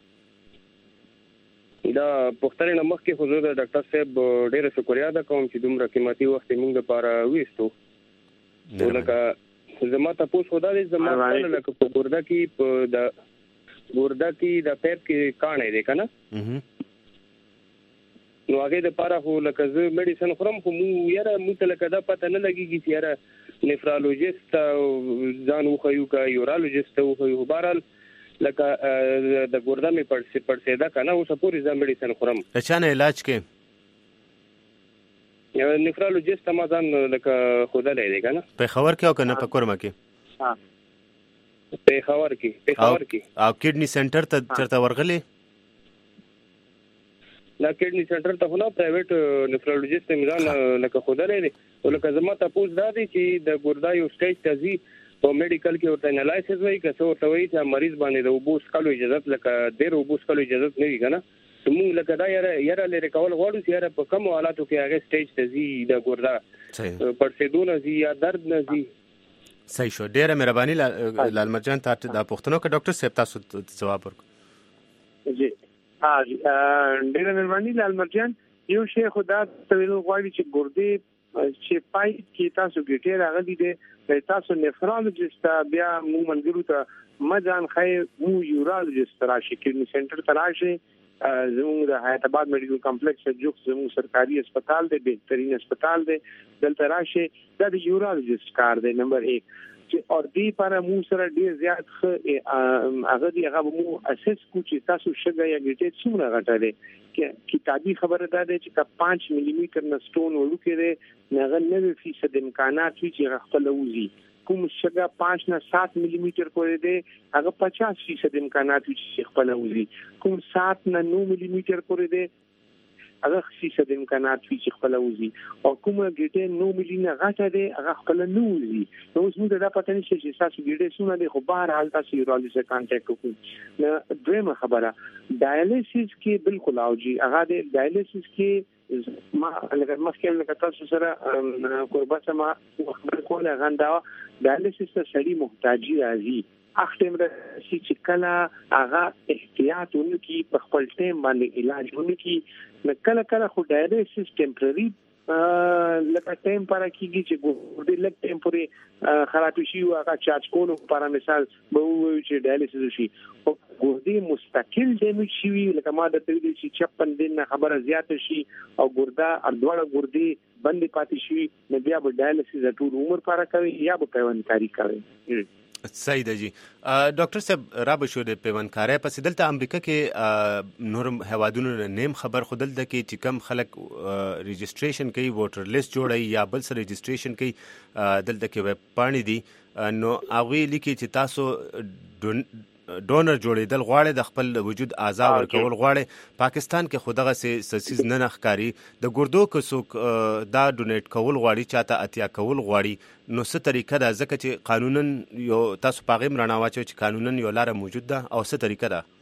دا پوښتنه نه مخکې حضور ډاکټر صاحب ډېر شکریا ده کوم چې دومره قیمتي وخت موږ لپاره وېستو ولکه زما تاسو خدای دې زما لکه په ګوردا کې د پیپ کې کانې ده کنه نو هغه د پاره خو لکه زه میډیسن خورم خو مو یاره مو ته لکه دا پته نه لګیږي چې یاره نفرالوجیست ځان وخیو کا یورولوجیست وخیو بهرحال لکه د ګرده مې پړسېده کنه اوس پورې زه میډیسن خورم چانه علاج کې یو نفرالوجیست ما ځان لکه خدای دی کنه په خبر کې او کنه په کورما کې په خبر کې او کډنی سنټر ته چرته ورغلی لا کډنی سنټر ته نه پرایویټ نفرولوژیست میزان لکه خدای دی ولکه زما تاسو دا دي چې د ګردا یو سټیج ته زی په میډیکل کې ورته انالایسس وایي که څه ورته وایي چې مریض باندې د وبوس کولو اجازه لکه ډېر وبوس کولو اجازه نه وي کنه موږ لکه دا یاره لري کول غواړو چې یاره په کوم حالاتو کې هغه سټیج ته زی د ګردا پړسېدونه زی یا درد نه زی صحیح شو ډېره مهرباني لال مرجان تاسو د پوښتنو کې ډاکټر صاحب تاسو جواب ورکړئ جی ډېره مهرباني لال مرجان یو شی خدا تویل غواړي چې ګردې چې پای کې تاسو ګټې راغلي دي تاسو نفرولوژیست بیا مو منګرو ته مجان خیر مو یورولوژیست راشي کډنی سنټر ته راشي زموږ د حیات آباد میډیکل کمپلیکس جوړ زموږ سرکاري هسپتال دی بهترین هسپتال دی دلته راشي دا د یورولوژیست کار دی نمبر 1 چې اور دی پر مو سره ډیر زیات هغه مو اساس کو چې تاسو شګه یا ګټې څومره غټه کې کتابي خبره ده چې 5 ملي میټر نه سټون ورکه ده نه 90% امکانات چې خپل وزي کوم شګه 5 نه 7 ملي میټر پورې ده هغه 50% امکانات چې خپل وزي کوم 7 نه 9 ملي میټر پورې ده هغه 60% امکانات چې خپل وزي او کومه ګټه 9 ملي نه غټه ده هغه خپل نه وزي نو اوس موږ دا پته نشي چې تاسو ګټه څونه ده خو بهر حال تاسو یورولوژیست کانټیکټ وکړئ نو دویمه خبره ډایالیسیس کې بالکل اوجي هغه د ډایالیسیس کې ما لکه مخکې تاسو سره قربت ما خبر کوله غندا ډایالیسیس ته سړي محتاجي راځي اختم راشي چې کله هغه احتیاط ونکي په خپل ټیم باندې علاج ونکي نو کله خو ډایالیسیس ټمپرری لکه ټیم پر کېږي چې ګورډي لک ټیم پورې خراب شي او هغه چارج کولو پر مثال به وایي چې ډایالیسیس شي او ګورډي مستقل ډیمیج شي لکه ما د تدریس چې 56 دن خبره زیات شي او ګوردا اردوړه ګورډي بندي پاتې شي نو بیا به ډایالیسیس ټول عمر پر کوي یا به پیوندکاری کوي. صحیح ده جی. ډاکټر صاحب را به شو د پیوندکاری پس دلته امریکا کې نور هوادونو نیم خبر خودل د کې چې کم خلک رجسټریشن کوي ووټر لیست جوړي یا بل سره رجسټریشن کوي دلته کې وب پاڼې دي نو هغه لیکي چې تاسو ډونر جوړېدل غواړي د خپل وجود اعضاء ورکول غواړي پاکستان کې خودغه سیس نه نخکاری د ګردو کڅوک دا ډونیټ کول غواړي چاته اتیا کول غواړي نو څه طریقه ده ځکه چې قانونن یو تاسو پاغم رڼا واچو چې قانونن یو لار موجود ده او څه طریقه ده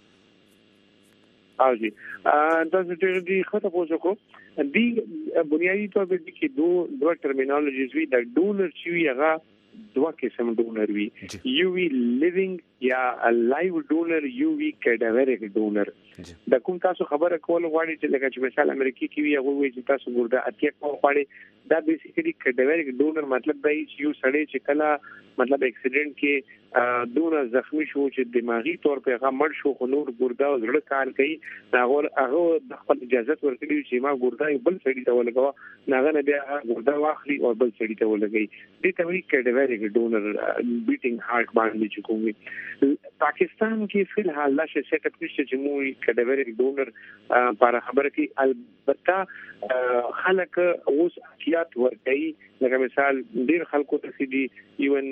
او جی تاسو ته خطه پوښتنه دی بنیادی طور په دې کې دوه ټرمینالوژیز وی د ډونر چې هغه دوه قسم ډونر وی یو وی لیوینګ یا لایو ډونر یو وی کډاوریک ډونر د کوم تاسو خبره کول غواړئ چې لکه چې مثال امریکای کې وی هغه وی چې تاسو ګوردا اتیا کو غواړئ دا بیسیکلی کډاوریک ډونر مطلب دی چې یو سړی چې کله مطلب اکسیډنټ کې دونه زخمی شو چې دماغي تور په هغه مړ شو خو نور ګوردا زړه کار کوي هغه د خپل اجازه ورکړي چې ما ګوردا بل سړی ته ولګوا ناغه نه بیا ګوردا واخلي او بل سړی ته ولګي دې ته وی کډاوریک ډونر بیټینګ هارت باندې چې کومي پاکستان کې فی الحال لا شې سیټ اپ نشته چې موږ کډاوریک ډونر پر خبره کې البته خلک اوس احتیاط ورکړي لکه مثال ډیر خلکو ته سي دي ایون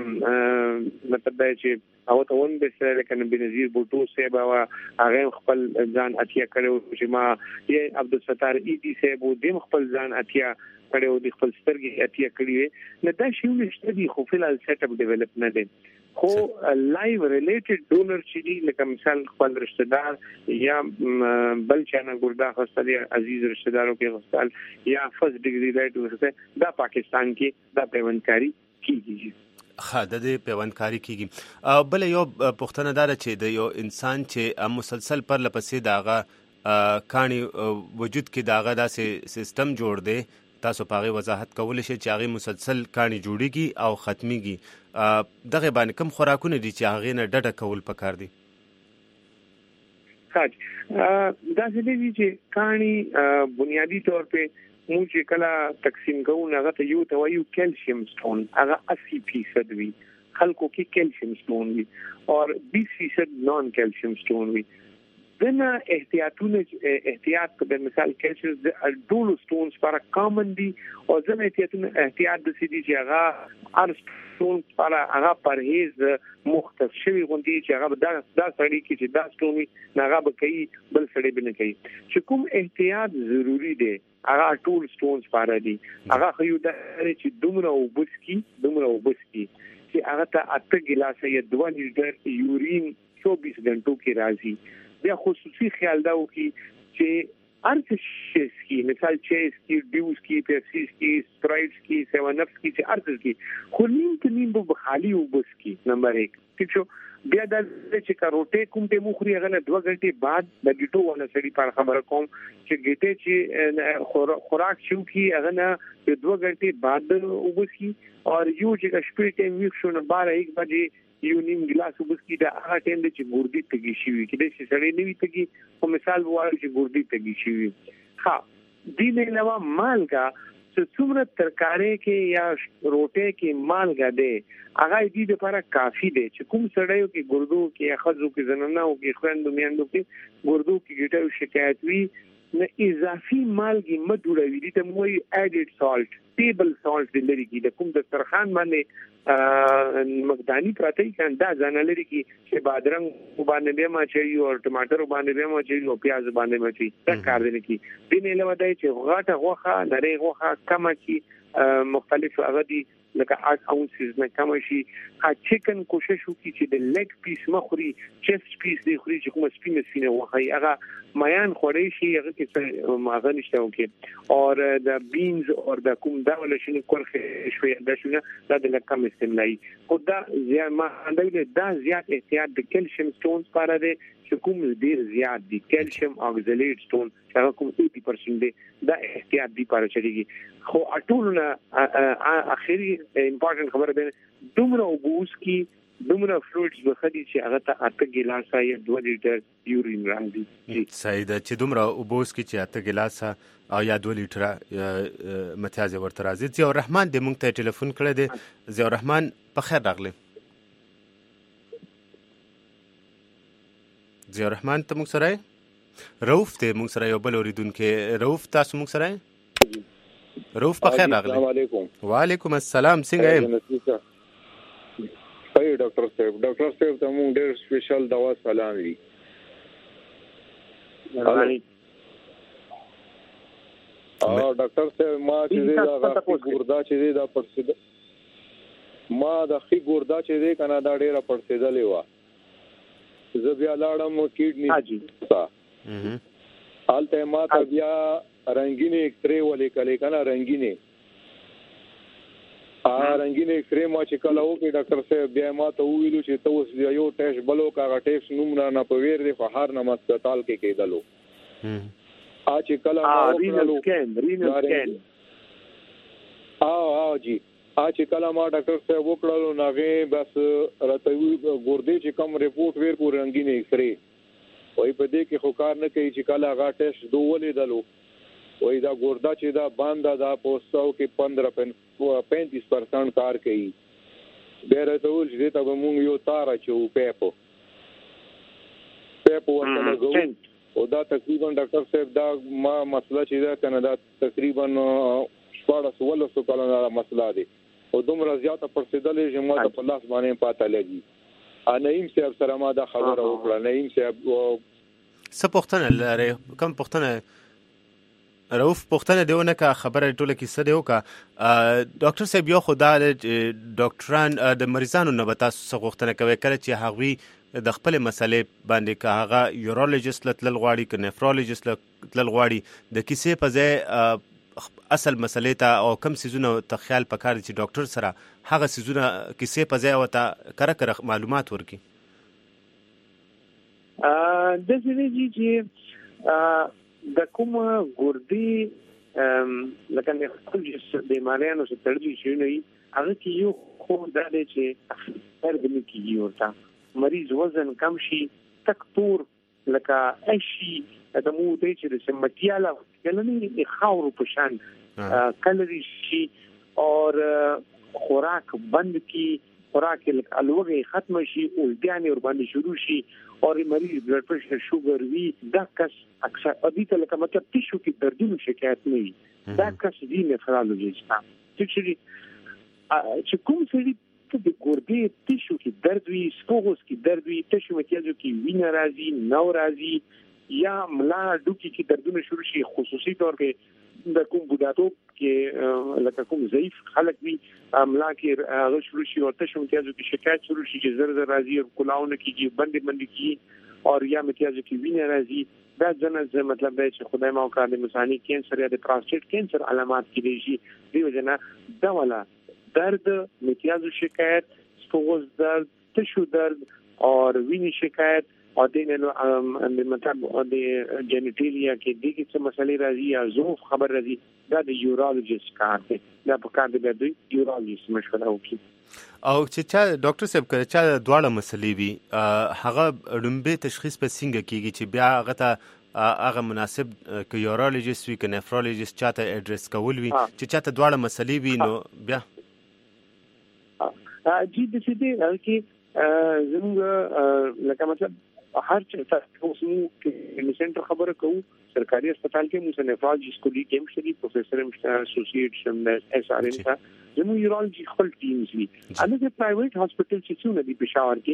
مطلب دا چې او ته ون به سره کنه بنظیر بوټو سیبا هغه خپل ځان اتیا کړو چې ما یې عبدالستار ایدی سیبو دیم خپل ځان اتیا کړو د خپل سترګې اتیا کړی نه دا شی نشته دی خو فل سیټ اپ ډیولپ نه دی خو لایو ریلیټډ ډونر چې دی لکه مثال خپل رشتہ دار یا بل چانه ګوردا خاصه دی عزیز رشتہ دارو کې غوښتل یا فرست ډیګری رائټ ورته دا پاکستان کې دا پیوندکاری کیږي د دې پیوندکاری کیږي بل یو پښتنه دار چې د یو انسان چې مسلسل پر لپسې داغه کانی وجود کې داغه داسې سیستم جوړ دی تاسو پاغه وضاحت کول شي چې هغه مسلسل کانی جوړیږي او ختميږي دغه باندې کوم خوراکونه دي چې هغه نه ډډه کول پکار دي دا څه دي چې کانی بنیادی طور په موږ چې کله تقسیم کوو هغه ته یو ته وایو کیلشیم سټون هغه 80% وي خلکو کې کیلشیم سټون وي او 20% نان کیلشیم سټون وي دنه احتیاط په مثال کیلشیم د ډول سټونز پر کامن دي او ځنه احتیاط د سي دي چې هغه ار سټون پر هغه پرهیز مختص شوی غوندي چې هغه دا سړی کې چې دا سټون هغه به کوي بل سړی به نه کوي چې کوم احتیاط ضروری دی هغه ټول سټونز پاره دي هغه خو یو د چې دومره وبسکی چې هغه ته 8 ګلاسه یا 2 لیټر یورین 24 غنټو کې راځي بیا خصوصي خیال دا وکي چې ارتش کی مثال چیس کی ډیوز کی پیپسی کی سپرایټس کی 7 اپس کی چې ارتش کی خو نیم به خالی وبسکی نمبر 1 ٹھیک شو بیا د چې کاروټه کوم ته مخري غنه 2 غنټه بعد د ګټو ولا سړي پر خبره کوم چې ګټه چې خوراک شو کی غنه د 2 غنټه بعد وبسکی او یو چې شپې ټیم ویښ شو نه 12-1 بجې یو نیم ګلاس وبسکی دا هغه ټیم د چې ګوردی تګی شي کې د سړی نیوي تګي او مثال وایي چې ګوردی تګی شي ها دې نه علاوه مالګه چې څومره ترکارې کې یا روټه کې مالګه ده هغه دې لپاره کافی دی چې کوم سړیو کې ګردو کې خزو کې زنانو کې خويندو میندو کې ګردو کې ګټو شکایت وی نه اضافي مالګي مدوړوي دي ته موي اډډ سالت ټیبل سالت لري کې د کوم د ترخان باندې مقدانی پراته کان دا ځانلري کې چې بادرنګ باندې به ما چي او ټماټر باندې به ما چي او پیاز باندې ما چي دا کار دي کې دې نه علاوه دی چې غاټه غوخه نری غوخه کمه کې مختلف هغه دي لکه 8 اونسز نه کم شي. چکن کوشش وکړي چې د لیګ پیس مخوري چیسټ پیس دی خوري چې کوم سپینه سینه وخی هغه میان خوري شي هغه کې هغه نشته وکي او د بینز او د کوم ډول شي کورخه شوي د شنو د لکم استعمالي خو دا ما اندل دا زیات احتیاط د کیلشیم سټونز لپاره دی چې کوم ډیر زیات دي کیلشیم اکسالیټ سټون چې کوم 80% دی دا احتیاط دی لپاره چلیږي. خو اټولونه اخیری امپورټنت خبره ده دومره وګوس کی دومره فلویډز بخدي چې هغه ته 8 ګلاسه یا 2 لیټر یورین راځي. صحیح ده چې دومره وګوس کی چې 8 ګلاسه او یا 2 لیټر متیاز ورته راځي. ضیاء الرحمن د مونږ ته ټلیفون کړی دی. ضیاء الرحمن په خیر راغلی. ضیاء الرحمن ته مونږ سره رؤف ته مونږ سره یو بل اوریدونکو رؤف تاسو مونږ سره رؤف په خیر راغلی. السلام علیکم. وعلیکم السلام څنګه یې؟ صحیح ډاکټر صاحب ته مونږ ډېر سپیشل دوا سلام وی. ډاکټر صاحب ما چې دا ګوردا چې دا پرسید ما د خې ګوردا چې دی کنه دا ډېره پرسیدلې و زه بیا لاړم کیډنی تا حالته ما ته بیا رنگینه ایکسرے ولې کله کنه رنگینه ایکسرے ما چې کله وکړ ډاکټر صاحب بیا ما ته ویلو چې تاسو یو ټیسټ بلو کاغه ټیسټ نومره نه پویر دی په هر نماز هسپتال کې کېدلو چې کله رینل سکین جی چې کله ما ډاکټر صاحب وکړلو ناغه بس راته ګردې چې کم ریپورت ور کو رنگینه ایکسرے وای په دې کې خو کار نه کوي چې کله هغه ټیسټ دوولې دلو وای دا ګردا چې دا باندې دا پوسټو کې 15-35% کار کوي ډېر ته ول چې دا موږ یو تار چې پیپو ورته غوښتل او دا تقریبا ډاکټر صاحب دا ما مسله چې دا کنه دا تقریبا 14 کلونه مسله دی او دومره زیاته پرسیدلې چې ما ته په لاس باندې پاته لګي. نعیم صاحب سره ما دا خبره وکړه. نعیم صاحب څه پوښتنه لري کوم پوښتنه رؤف پوښتنه دیونه کا خبره ټوله کې څه دیو کا ډاکټر صاحب یو خدای ډاکټران د مریضانو نه به تاسو څه غوښتنه کوي کله چې هغوی د خپل مسلې باندې که هغه یورولوژیست لتل غواړي که نفرولوژیست لتل غواړي د کیسې په ځای اصل مسلې ته او کم سیزونه ته خیال پکار دي چې ډاکټر سره هغه سیزونه کیسې په ځای وته کره معلومات ورکړي. د دې چې د کوم ګردي لکه نه خپل د مالانو سره تړلي شي نه هغه کې یو خو دا دی چې فرق نه کیږي ورته مریض وزن کم شي تک تور لکه اشي د مو ته چې د سمټیاله کلنې خاورو په شان کلري شي او خوراک بند کی خوراک الوغه ختم شي او بیان ور باندې شروع شي او مریض بلډ پريشر شوګر وی دا کس اکثر ادیته لکه مطلب تشو کې دردونو شکایت نه وي دا کس دی نفرولوژیست چې کوم څه د ګردې تشو کې درد وي سپوغوس کې درد وي تشو متیازو کې وینه راځي نو راځي یا ملا ډوکی کې دردونه شروع شي خصوصي طور کې د کوم بوډاتوب کې لکه کوم ضعیف خلک وي ملا کې هغه شروع شي او تشو متیازو کې شکایت شروع شي چې زر راځي او کلاونه کې بندي کی او یا متیازو کې وینه راځي دا ځنه مطلب دی چې خدای ما وکړي د مثانې کینسر یا د پروستات کینسر علامات کې دي شي دیو جنا دا ولا درد متیازو شکایت سپوغوس درد تشو درد اور وینی شکایت او د مطلب د جنیټالیا کې د څه مسلې راځي یا زوف خبر راځي دا د یورولوژیست کار دی دا په کار دی د یورولوژیست مشوره وکړي. او چې چا ډاکټر صاحب کړه چا دواړه مسلې وي هغه لومبه تشخیص په څنګه کیږي چې بیا هغه ته هغه مناسب که یورولوژیست وي که نفرولوژیست چاته اډریس کول وي چې چاته دواړه مسلې وي نو بیا جی د دې کې زموږ لکه مطلب هر څه تاسو کې سنټر خبره کوو سرکاري هسپتال کې موږ نفرولوژیست کو دي کیم شری پروفیسور اسوسییټ شم اس ار ان زموږ یورولوژي خپل ټیمز وي اته پرایویټ هسپتال چې څونه دي پېښور کې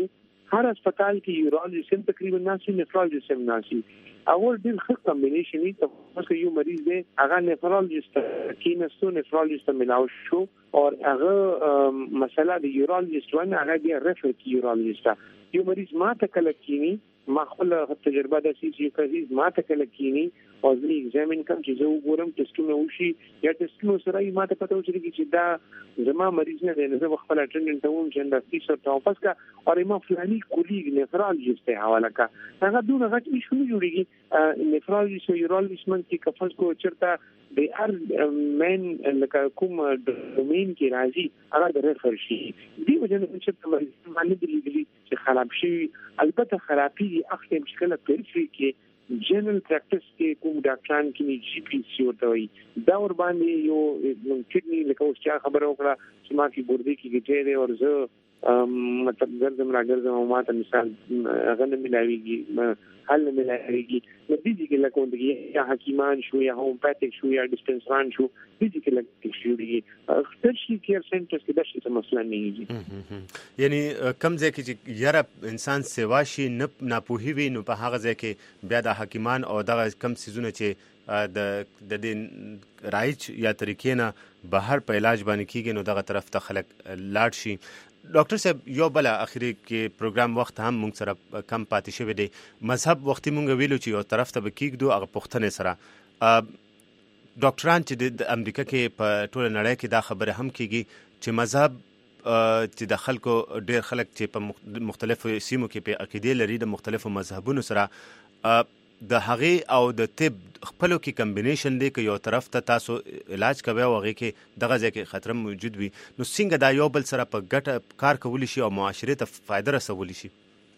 هر هسپتال کې یورولوژیست هم تقریبا ناشي، نفرولوژیست هم ناشي. اول ډیر ښه کمبینیشن دی. تاسو یو مریض دی هغه نفرولوژیست کې نستو نفرولوژیست ملاو شو او هغه مسله د یورولوژیست ونه هغه دی ریفر کی یورولوژیست. یو مریض ما ته کله کینی ما خپل تجربه د چې کزیز ما ته کله کینی او زه ایگزامین کوم چې زه وګورم ټیسټونه وشي یا ټیسټونه سره ما ته پته وشي چې دا زما مریض نه دی، زه خپل اټینډنټ ته ووم چې دا فیسر ته واپس کا او ما فلاني کولیګ نفرولوژیست ته حواله کا. هغه دونه غټ ایشو نه جوړیږي. نفرولوژیست او یورولوژیست من کې کفاس کو چرته د ار مین لکه کوم ډومین کې راځي هغه د ریفر شي. دی وجه نه چې مریض باندې د لیدلی چې خراب شي. البته خرابي اخته مشکله پېښې کې جنرال پریکټس کې کوم ډاکټران کې جی پی سی وتوي دا ور باندې یو کډنی لکه اوس چې خبره وکړه چې ما کې ګردې کې ګټې او زه مطلب ګرځم راګرځم او ما ته مثال هغه نه ملاويږي حل نه ملاويږي. نو دې کې لکه وندګي یا حکیمان شو یا هومپاتیک شو یا ډیسپنسران شو دې کې لکه شوړي ترشي کیر سنټرز کې د شي مسله نه کیږي. یعنی کم ځای کې چې یاره انسان سیوا شي نه ناپوهي وي نو په هغه ځای کې بیا د حکیمان او دغه کم سيزونه چې د دې رایج یا طریقې نه بهر په علاج باندې کیږي نو دغه طرف ته خلک لاړ شي. ډاکټر صاحب یو بل اخري کې پروګرام وخت هم موږ سره کم پاتې شوی دی. مذهب وختي موږ ویلو چې یو طرف ته بکیږو هغه پښتنه سره ډاکټران چې د امریکا کې په ټول نړۍ کې دا خبره هم کیږي چې مذهب چې د خلکو ډیر خلک چې په مختلفو سیمو کې په عقیده لري د مختلفو مذهبونو سره د هغه او د طب خپلو کې کمبینیشن دی که یو طرف ته تاسو علاج کوي او هغه کې دغه ځای کې خطر موجود وي نو څنګه دا یو بل سره په ګټه کار کولی شي او معاشره ته فائدہ رسولی شي؟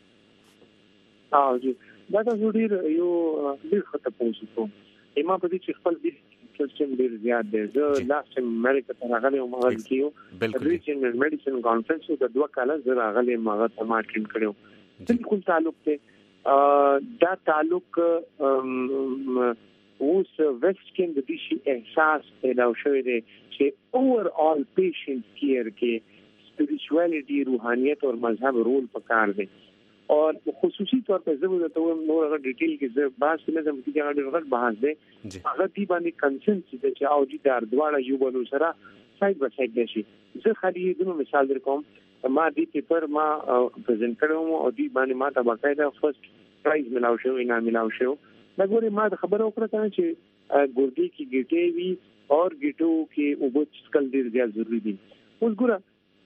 جی دا تاسو ډیر خطر پوښتنه ایما په دې چې خپل دې سیستم ډیر زیات دی. زه لاست امریکا ته راغلی او ما کیو ریجنل میډیسن کانفرنس د 2 کال زه راغلی ما ته ما اټینډ کړو. بالکل تعلق ته دا تعلق اوس ویسٹ کې د دې احساس پیدا شوی دی چې اوورال پیشنټ کیر کې سپیریچوالټي روحانيت او مذهب رول پکار دی اور خصوصي طور په زموږ ته نور هغه ډیټیل کې زه باس نه زم چې هغه ډېر بحث دی هغه دی باندې کنسنس چې او دي د دواړه یو بل سره ساید بای ساید شي. زه خالي دونو مثال درکوم. ما دې پیپر ما پریزنټ کړم او دې باندې ما ته باقاعده فرست پرایز ملاو شو انعام ملاو شو. دا ګوري ما د خبرو وکړه چې ګردې کې ګټې وي او ګټو کې اوبو سکل ډیر زیات ضروری دي. اوس ګوره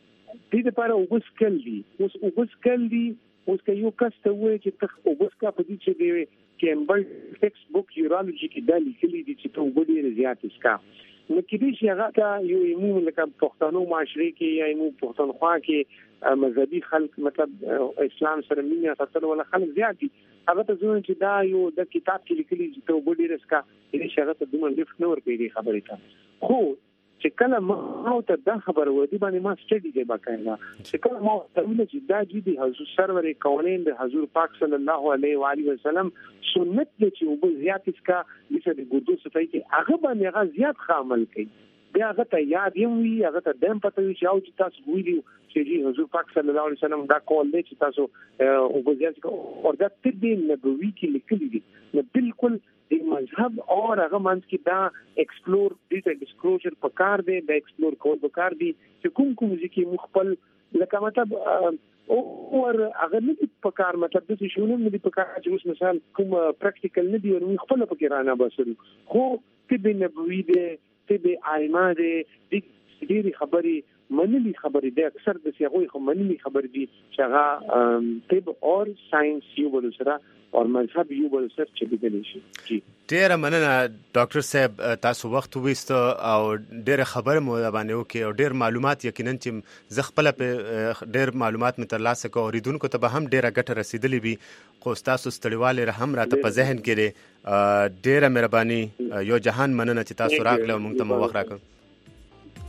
دې لپاره اوبو سکل دي. اوس اوبو سکل دي اوس که یو کس ته وایي چې ته اوبو سکا په دې چې دی کیمبل ټیکسټ بک یورولوژي کې دا لیکلي دي چې ته اوبو ډیر زیات اسکا نو کېدای شي هغه ته یو ایمو لکه پښتنو معاشري کې یا ایمو پښتونخوا کې مذهبي خلک مطلب اسلام سره مینه ساتل ولا خلک زیات دي هغه ته ځون چې دا یو د کتاب کې لیکلي چې ته وګورې رسکا دې شغه ته دومره لیفت نور پیری خبرې ته خو چې کله ما ته دا خبر ودی باندې ما سټډي کې باقاعده چې کله ما ته ویل چې دا جدي حضور سرور کونین د حضور پاک صلی الله علیه و آله وسلم سنت دې چې وب زیات اسکا د ګردو صفای کې هغه باندې هغه زیات عمل کوي بیا هغه ته یاد یم وی هغه ته دیم پته وی چې او چې تاسو ویلو چې حضور پاک صلی الله علیه وسلم دا کول دی چې تاسو وب زیات او دا تدې نبوي کې لیکلي دي نو بالکل د مذهب او هغه منځ کې دا ایکسپلور دې ډیسکلوزر پکار دی دا ایکسپلور کول پکار دی چې کوم ځکه مخبل لکه مطلب او هغه نه پکار مطلب د شونه نه پکار چې اوس مثال کوم پریکټیکل نه دی او خپل پکې رانه بسل خو کې نبوي دی ته عالمه دی ډېری خبرې منلي خبرې دي اکثر د سیاغوي خو منلي خبرې دي چې هغه طب او ساينس یو بل سره او مذهب یو بل سره چې بدلی شي. ډېر مننه ډاکټر صاحب تاسو وخت وېست او ډېر خبره مو باندې وکي او ډېر معلومات یقینا چې زه خپل په ډېر معلومات مې ترلاسه کوم اوریدونکو ته به هم ډېر ګټه رسیدلې وي خو تاسو ستړیواله هم راته په ذهن کې ډېر مهرباني یو جهان مننه چې تاسو راغله موږ ته مو وخت راکړ.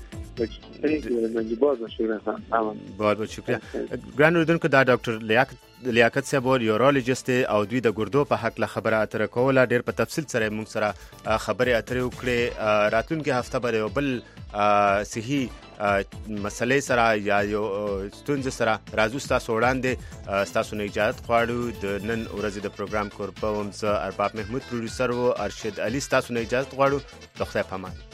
बहुत बहुत शुक्रिया ګران اوریدونکو دا ډاکټر لیاقت لیاقت صاحب یورولوژیست او دوی د ګردو په حق له خبره اتره کوله. ډېر په تفصیل سره موږ سره خبرې اترې وکړې. راتلونکي هفته به یو بل صحي مسلې سره یا یو ستونزې سره راځو ستاسو وړاندې. ستاسو نه اجازت غواړو. د نن ورځې د پروګرام کوربه وم زه ارباب محمود، پروډوسر و ارشد علي. ستاسو نه اجازت غواړو. د خدای په امان.